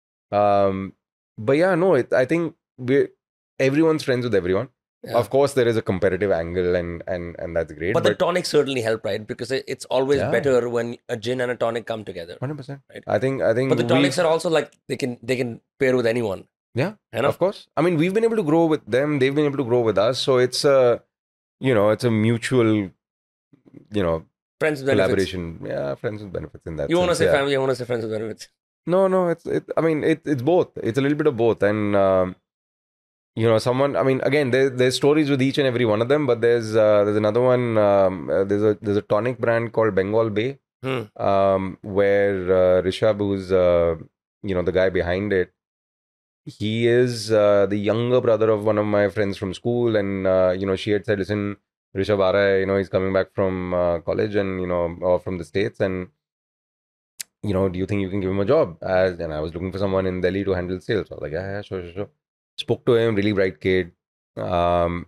Um, but yeah, no, it, I think we everyone's friends with everyone. Yeah. Of course, there is a competitive angle, and and and that's great. But, the tonic certainly help, right? Because it, it's always Yeah. better when a gin and a tonic come together. one hundred percent. Right. I think I think But the we- tonics are also like they can they can pair with anyone. yeah, You know? of course. I mean, we've been able to grow with them. They've been able to grow with us. So it's a, you know, it's a mutual, you know, Friends with benefits. collaboration. Yeah, friends with benefits in that. You want to sense, say yeah. family, I want to say friends with benefits. No, no, it's it. I mean, it, it's both. It's a little bit of both, and um, you know, someone. I mean, again, there, there's stories with each and every one of them, but there's uh, there's another one. Um, uh, there's a there's a tonic brand called Bengal Bay, Hmm. um, where uh, Rishabh, who's uh, you know, the guy behind it, he is uh, the younger brother of one of my friends from school, and uh, you know, she had said, listen, Rishabh aa raha hai, you know, he's coming back from uh, college, and you know, or from the States, and you know, do you think you can give him a job? As and I was looking for someone in Delhi to handle sales. I was like, yeah, yeah, sure, sure, sure. Spoke to him, really bright kid. Um,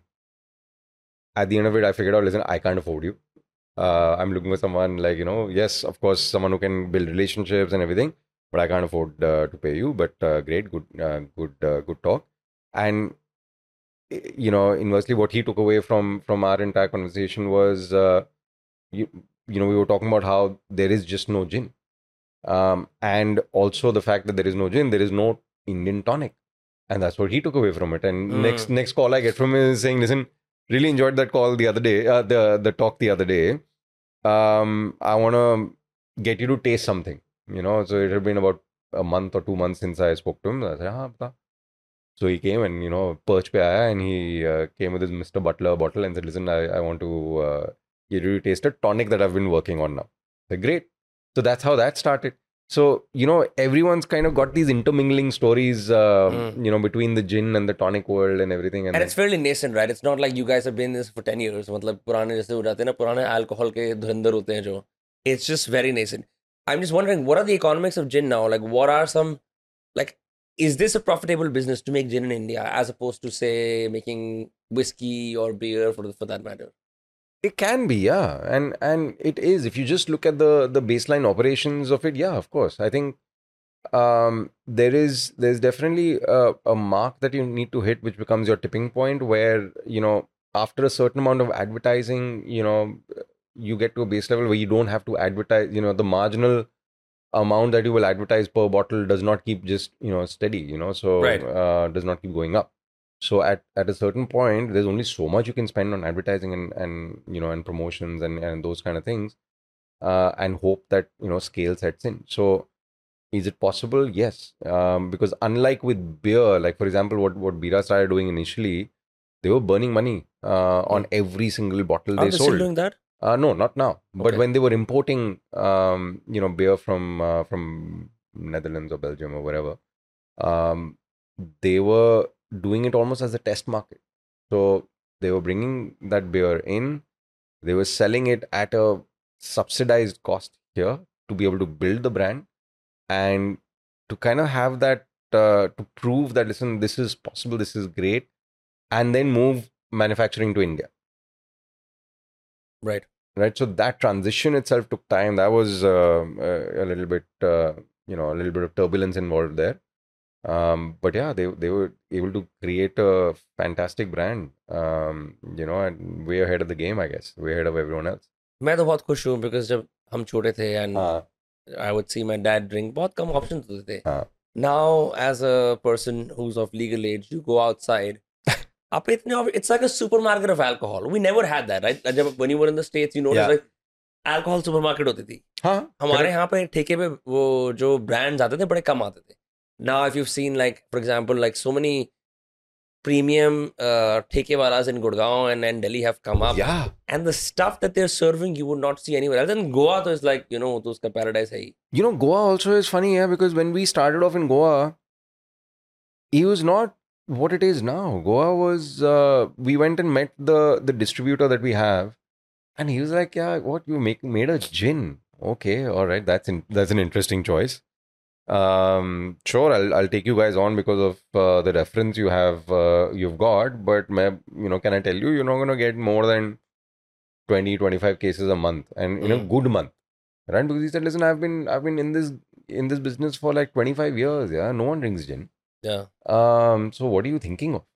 at the end of it, I figured out, listen, I can't afford you. Uh, I'm looking for someone like, you know, yes, of course, someone who can build relationships and everything, but I can't afford uh, to pay you. But uh, great, good, uh, good, uh, good talk. And you know, inversely, what he took away from from our entire conversation was, uh, you, you know, we were talking about how there is just no gin. Um, and also the fact that there is no gin, there is no Indian tonic, and that's what he took away from it. And Mm. next next call I get from him is saying, "Listen, really enjoyed that call the other day, uh, the the talk the other day. Um, I want to get you to taste something, you know." So it had been about a month or two months since I spoke to him. I said, "Haan, bata." So he came and you know, perch pe aaya, and he uh, came with his Mister Butler bottle and said, "Listen, I I want to uh, get you to taste a tonic that I've been working on now." I said, great. So that's how that started. So, you know, everyone's kind of got these intermingling stories, uh, Mm. you know, between the gin and the tonic world and everything. And, And it's fairly nascent, right? It's not like you guys have been in this for ten years. मतलब पुराने जैसे हो जाते हैं ना, पुराने alcohol के धुरंधर होते हैं जो. It's just very nascent. I'm just wondering, what are the economics of gin now? Like, what are some, like, is this a profitable business to make gin in India as opposed to, say, making whiskey or beer for, for that matter? it can be, yeah. And and it is. If you just look at the the baseline operations of it, yeah, of course. I think um, there is there's definitely a, a mark that you need to hit, which becomes your tipping point, where, you know, after a certain amount of advertising, you know, you get to a base level where you don't have to advertise, you know, the marginal amount that you will advertise per bottle does not keep just, you know, steady, you know, so Right. uh, does not keep going up. So at, at a certain point, there's only so much you can spend on advertising and, and you know, and promotions and, and those kind of things, uh, and hope that, you know, scale sets in. So is it possible? Yes. Um, because unlike with beer, like for example, what, what Bira started doing initially, they were burning money uh, on every single bottle Are they they sold. still doing that? Uh, no, not now. But Okay. when they were importing, um, you know, beer from uh, from Netherlands or Belgium or wherever, um, they were doing it almost as a test market. So they were bringing that beer in, they were selling it at a subsidized cost here to be able to build the brand and to kind of have that uh, to prove that, listen, this is possible, this is great, and then move manufacturing to India. Right. Right. So that transition itself took time. That was uh, a, a little bit, uh, you know, a little bit of turbulence involved there. Um, but yeah, they they were able to create a fantastic brand, um, you know, and way ahead of the game, I guess, way ahead of everyone else. मैं तो बहुत खुश हूँ because जब हम छोटे थे and हाँ, I would see my dad drink, बहुत कम options होते थे. हाँ. Now, as a person who's of legal age, you go outside. आप इतने op- it's like a supermarket of alcohol. We never had that, right? जब when you were in the States, you noticed Yeah. like alcohol supermarket होती थी. हाँ, हमारे correct. यहाँ पे ठेके पे वो जो brands आते थे बड़े कम आते थे. Now, if you've seen like, for example, like so many premium uh, thekewalas in Gurgaon and, and Delhi have come up. Yeah. And the stuff that they're serving, you would not see anywhere else. And Goa is like, you know, to uska paradise hai. You know, Goa also is funny, yeah, because when we started off in Goa, it was not what it is now. Goa was, uh, we went and met the the distributor that we have, and he was like, yeah, what, you make made a gin? Okay, all right, that's in, that's an interesting choice. Um, sure, I'll I'll take you guys on because of uh, the reference you have uh, you've got, but मैं, you know, can I tell you, you're not gonna get more than twenty, twenty-five cases a month, and in a Mm. good month, right? Because he said, listen, I've been I've been in this in this business for like twenty-five years. Yeah, no one drinks gin. Yeah. Um, so what are you thinking of?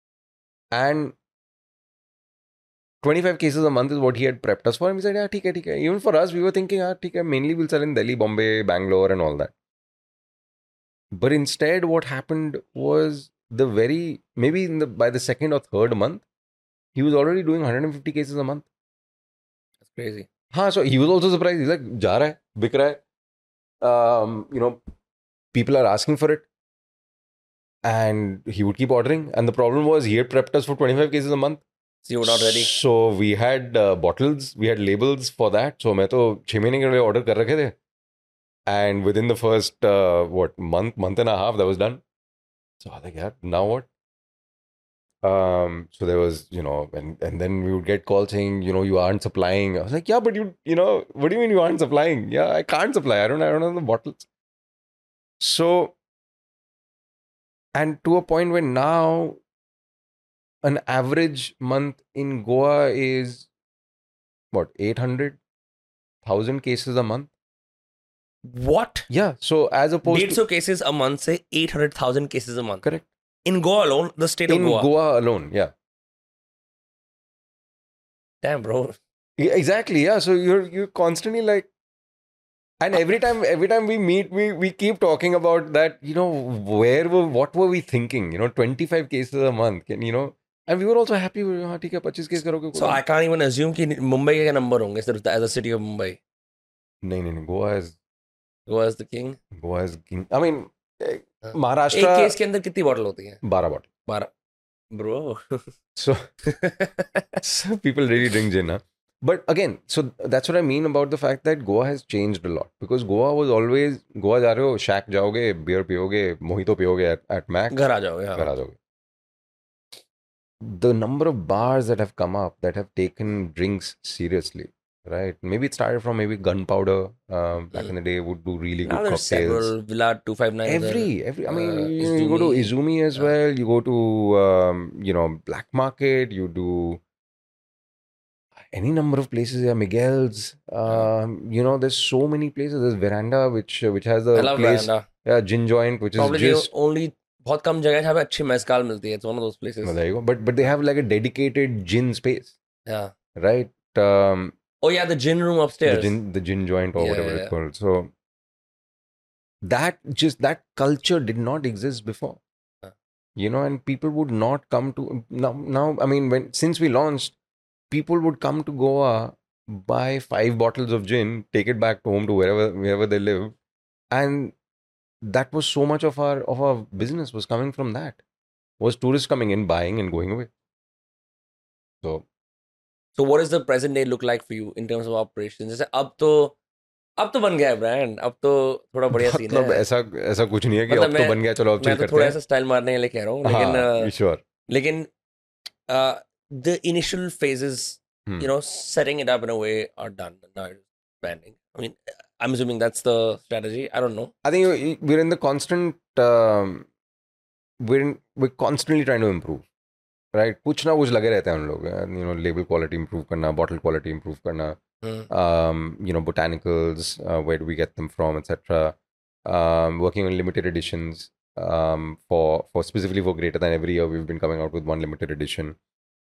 And twenty-five cases a month is what he had prepped us for. And we said, yeah, ठीक है, ठीक है. Even for us, we were thinking, yeah, ठीक है, mainly we'll sell in Delhi, Bombay, Bangalore, and all that. But instead, what happened was the very maybe in the by the second or third month, he was already doing one hundred fifty cases a month. That's crazy. Huh, so he was also surprised. He's like, जा रहा है, बिक रहा है. Um, you know, people are asking for it. And he would keep ordering. And the problem was he had prepped us for twenty-five cases a month. So you were not ready. So we had uh, bottles, we had labels for that. So मैं तो छह महीने के लिए order कर रखे थे. And within the first, uh, what, month, month and a half, that was done. So I was like, yeah, now what? Um, so there was, you know, and, and then we would get calls saying, you know, you aren't supplying. I was like, yeah, but you, you know, what do you mean you aren't supplying? Yeah, I can't supply. I don't, I don't have the bottles. So, and to a point where now an average month in Goa is what, eight hundred thousand cases a month? What? Yeah. So as opposed one hundred to cases a month say eight hundred thousand cases a month. correct. In Goa alone, the state In of Goa. Goa alone, yeah. Damn, bro. Yeah, exactly. Yeah. So you're you're constantly like, and every time every time we meet, we we keep talking about that. You know, where were what were we thinking? You know, twenty-five cases a month. Can you know? And we were also happy. We were, हाँ, ठीक है, पच्चीस case करोगे. So I can't even assume कि Mumbai के number होंगे सिर्फ as a city of Mumbai. नहीं नहीं नहीं. Goa is Goa is the king. Goa is king. I mean, eh, हाँ. Maharashtra. एक केस के अंदर कितनी बॉटल होती है? बारह bottle. बारह. Bro. So, so people really drink gin, huh? But again, so that's what I mean about the fact that Goa has changed a lot. Because Goa was always, Goa जा रहे हो, shack जाओगे, beer पियोगे, mojito पियोगे at, at Mac. घर आ जाओगे. हाँ. घर आ जाओगे. The number of bars that have come up that have taken drinks seriously, right? Maybe it started from maybe Gunpowder. Um, back Mm. in the day, would do really Now good there's cocktails. several. Villa two fifty-nine. Every, every. I mean, uh, you, you go to Izumi. Izumi as Yeah. well. You go to, um, you know, Black Market. You do any number of places. Yeah, Miguel's. Um, you know, there's so many places. There's Veranda, which uh, which has a I love place. Veranda. Yeah, gin joint, which Probably is just. the only बहुत कम जगह है जहाँ पे अच्छी mezcal मिलती है. It's one of those places. Well, there you go. But but they have like a dedicated gin space, Yeah. right? Um, Oh yeah, the gin room upstairs. the gin the gin joint or Yeah, whatever yeah, it's yeah. called. So that just that culture did not exist before. You know, and people would not come to now. Now, I mean, when since we launched, people would come to Goa, buy five bottles of gin, take it back home to wherever wherever they live, and that was so much of our of our business was coming from that. Was tourists coming in, buying, and going away. So, so what does the present day look like for you in terms of operations? जैसे अब तो अब तो बन गया है brand, अब तो थोड़ा बढ़िया सीन है. मतलब ऐसा ऐसा कुछ नहीं है कि मतलब अब तो मैं- बन गया, चलो अब मैं चिल तो करते थोड़ा हैं. ऐसा स्टाइल मारने के लिए कह रहा हूँ, लेकिन हाँ, uh, sure. लेकिन uh, the initial phases, Hmm. you know, setting it up in a way are done. Now it's expanding. I mean, I'm assuming that's the strategy. I don't know. I think you- we're in the constant. Um, we're in, we're constantly trying to improve, right? कुछ ना कुछ लगे रहते हैं हम लोग. You know, label quality improve करना, bottle quality improve करना. Hmm. Um, you know, botanicals. Uh, where do we get them from, et cetera. Um, working on limited editions. Um, for for specifically for Greater Than, every year we've been coming out with one limited edition.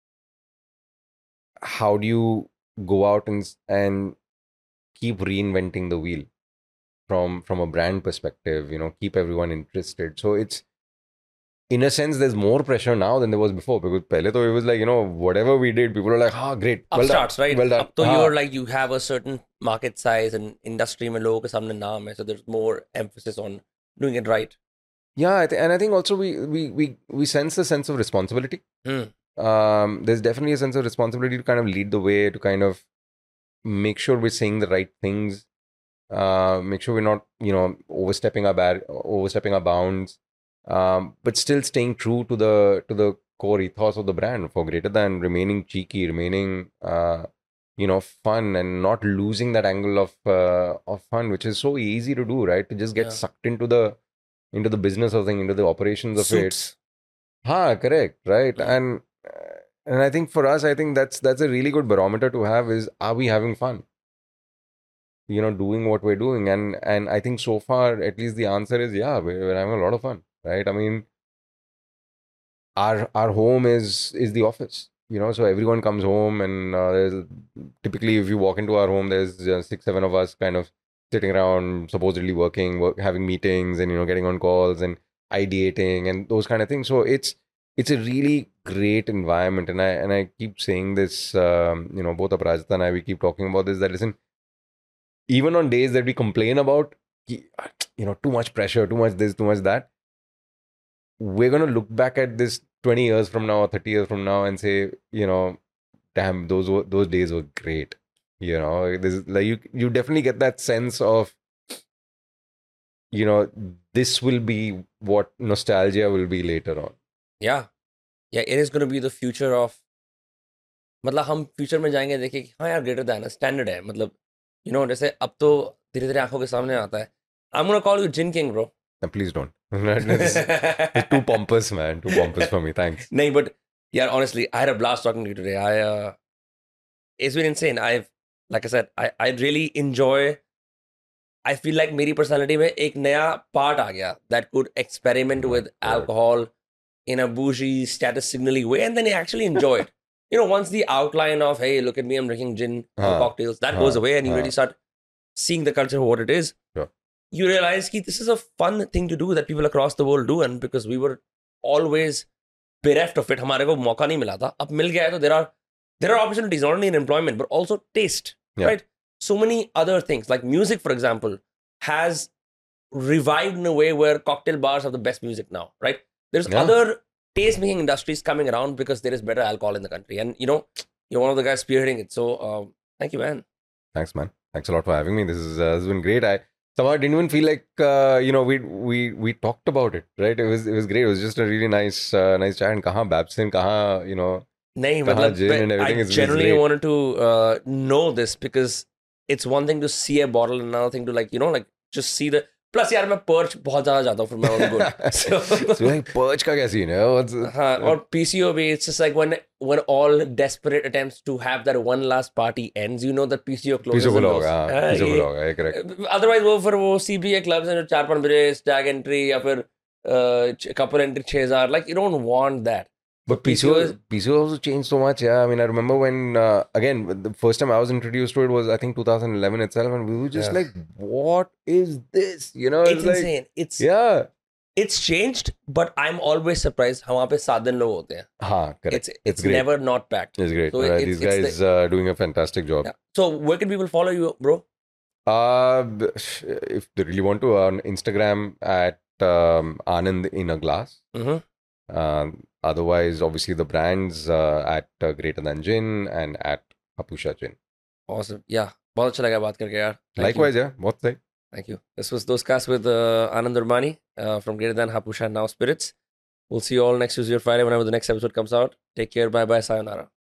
How do you go out and and keep reinventing the wheel from from a brand perspective? You know, keep everyone interested. So it's, in a sense, there's more pressure now than there was before, because pehle to it was like, you know, whatever we did, people were like, "Ha, great, well done, Upstarts, right? well done." Up to हाँ. you're like you have a certain market size and industry में लोगों के सामने नाम है, so there's more emphasis on doing it right. Yeah, I th- and I think also we we we we sense a sense of responsibility. Hmm. Um, there's definitely a sense of responsibility to kind of lead the way, to kind of make sure we're saying the right things, uh, make sure we're not, you know, overstepping our bar- overstepping our bounds, um, but still staying true to the to the core ethos of the brand, for Greater Than, remaining cheeky, remaining, uh, you know, fun, and not losing that angle of uh, of fun, which is so easy to do, right? To just get Yeah. sucked into the into the business of thing, into the operations of it. Suits. Ha, correct, right? Mm. And uh, and I think for us, I think that's that's a really good barometer to have, is, are we having fun? You know, doing what we're doing, and and I think so far, at least the answer is yeah, we're, we're having a lot of fun, right? I mean, our our home is is the office, you know, so everyone comes home, and uh, there's typically, if you walk into our home, there's uh, six seven of us kind of sitting around, supposedly working, work, having meetings, and you know, getting on calls and ideating and those kind of things. So it's it's a really great environment, and I and I keep saying this, um, you know, both Aparajita and I, we keep talking about this, that listen, even on days that we complain about, you know, too much pressure, too much this, too much that, we're going to look back at this twenty years from now or thirty years from now and say, you know, damn, those were, those days were great. You know, this, like you you definitely get that sense of, you know, this will be what nostalgia will be later on. Yeah. Yeah, it is going to be the future of, मतलब हम future में जाएंगे देखें कि हाँ यार greater than standard है, मतलब यू नो जैसे अब तो धीरे धीरे आंखों के सामने आता है. I'm gonna call you Gin King, bro. No, please don't. it's, it's too pompous, man. Too pompous for me. Thanks. नहीं, but yeah, honestly, I had a blast talking to you today. I uh, it's been insane. I've, like I said, I I really enjoy. I feel like मेरी personality में एक नया part आ गया that could experiment Oh, with God. alcohol in a bougie, status signaling way, and then I actually enjoy it. You know, once the outline of, hey, look at me, I'm drinking gin or Huh. cocktails, that Huh. goes away, and you Huh. really start seeing the culture for what it is. Sure. You realize that this is a fun thing to do that people across the world do, and because we were always bereft of it, हमारे को मौका नहीं मिला था. अब मिल गया है तो there are there are opportunities not only in employment but also taste, Yeah. right? So many other things, like music, for example, has revived in a way where cocktail bars have the best music now, right? There's Yeah. other taste-making industries coming around because there is better alcohol in the country, and you know, you're one of the guys spearheading it. So, um, thank you, man. Thanks, man. Thanks a lot for having me. This is uh, this has been great. I somehow didn't even feel like uh, you know we we we talked about it, right? It was it was great. It was just a really nice uh, nice chat. And kahan Babson, kahan you know. Nahin, Kaha matlab, gin but and everything I is- is generally great. wanted to uh, know this because it's one thing to see a bottle and another thing to, like, you know, like just see the. Plus, यार मैं perch बहुत ज़्यादा जाता हूँ for my own good. so, So, so like perch ka kya scene hai? What's हाँ, और P C O B, it's just like when when all desperate attempts to have that one last party ends, you know that P C O closes. पीछे the खुला doors. होगा, हाँ, हाँ, पीछे ये- खुला होगा, ये correct. Otherwise वो फिर वो C B A clubs हैं जो चार पांच बजे stag entry या फिर कपल एंट्री छह हजार, like you don't want that. But P C O, P C O also changed so much. Yeah, I mean, I remember when uh, again the first time I was introduced to it was I think two thousand eleven itself, and we were just Yeah. like, "What is this?" You know, It's like, insane. It's yeah, it's changed, but I'm always surprised how वहाँ पे सात दिन लोग होते हैं. हाँ, correct. It's It's it's great. never not packed. It's great. So Uh, it's- these it's guys the- uh, doing a fantastic job. Yeah. So where can people follow you, bro? Uh, if they really want to, on Instagram at um, Anand in a glass. Mm-hmm. Um, otherwise, obviously the brands uh, at uh, Greater Than Gin and at Hapusha Gin. Awesome. Yeah. बहुत अच्छा लगा बात करके यार. Thank Likewise, you. yeah. What's that? Thank you. This was Dostcast with uh, Anand Urmani uh, from Greater Than Hapusha Now Spirits. We'll see you all next Tuesday or Friday whenever the next episode comes out. Take care. Bye bye. Sayonara.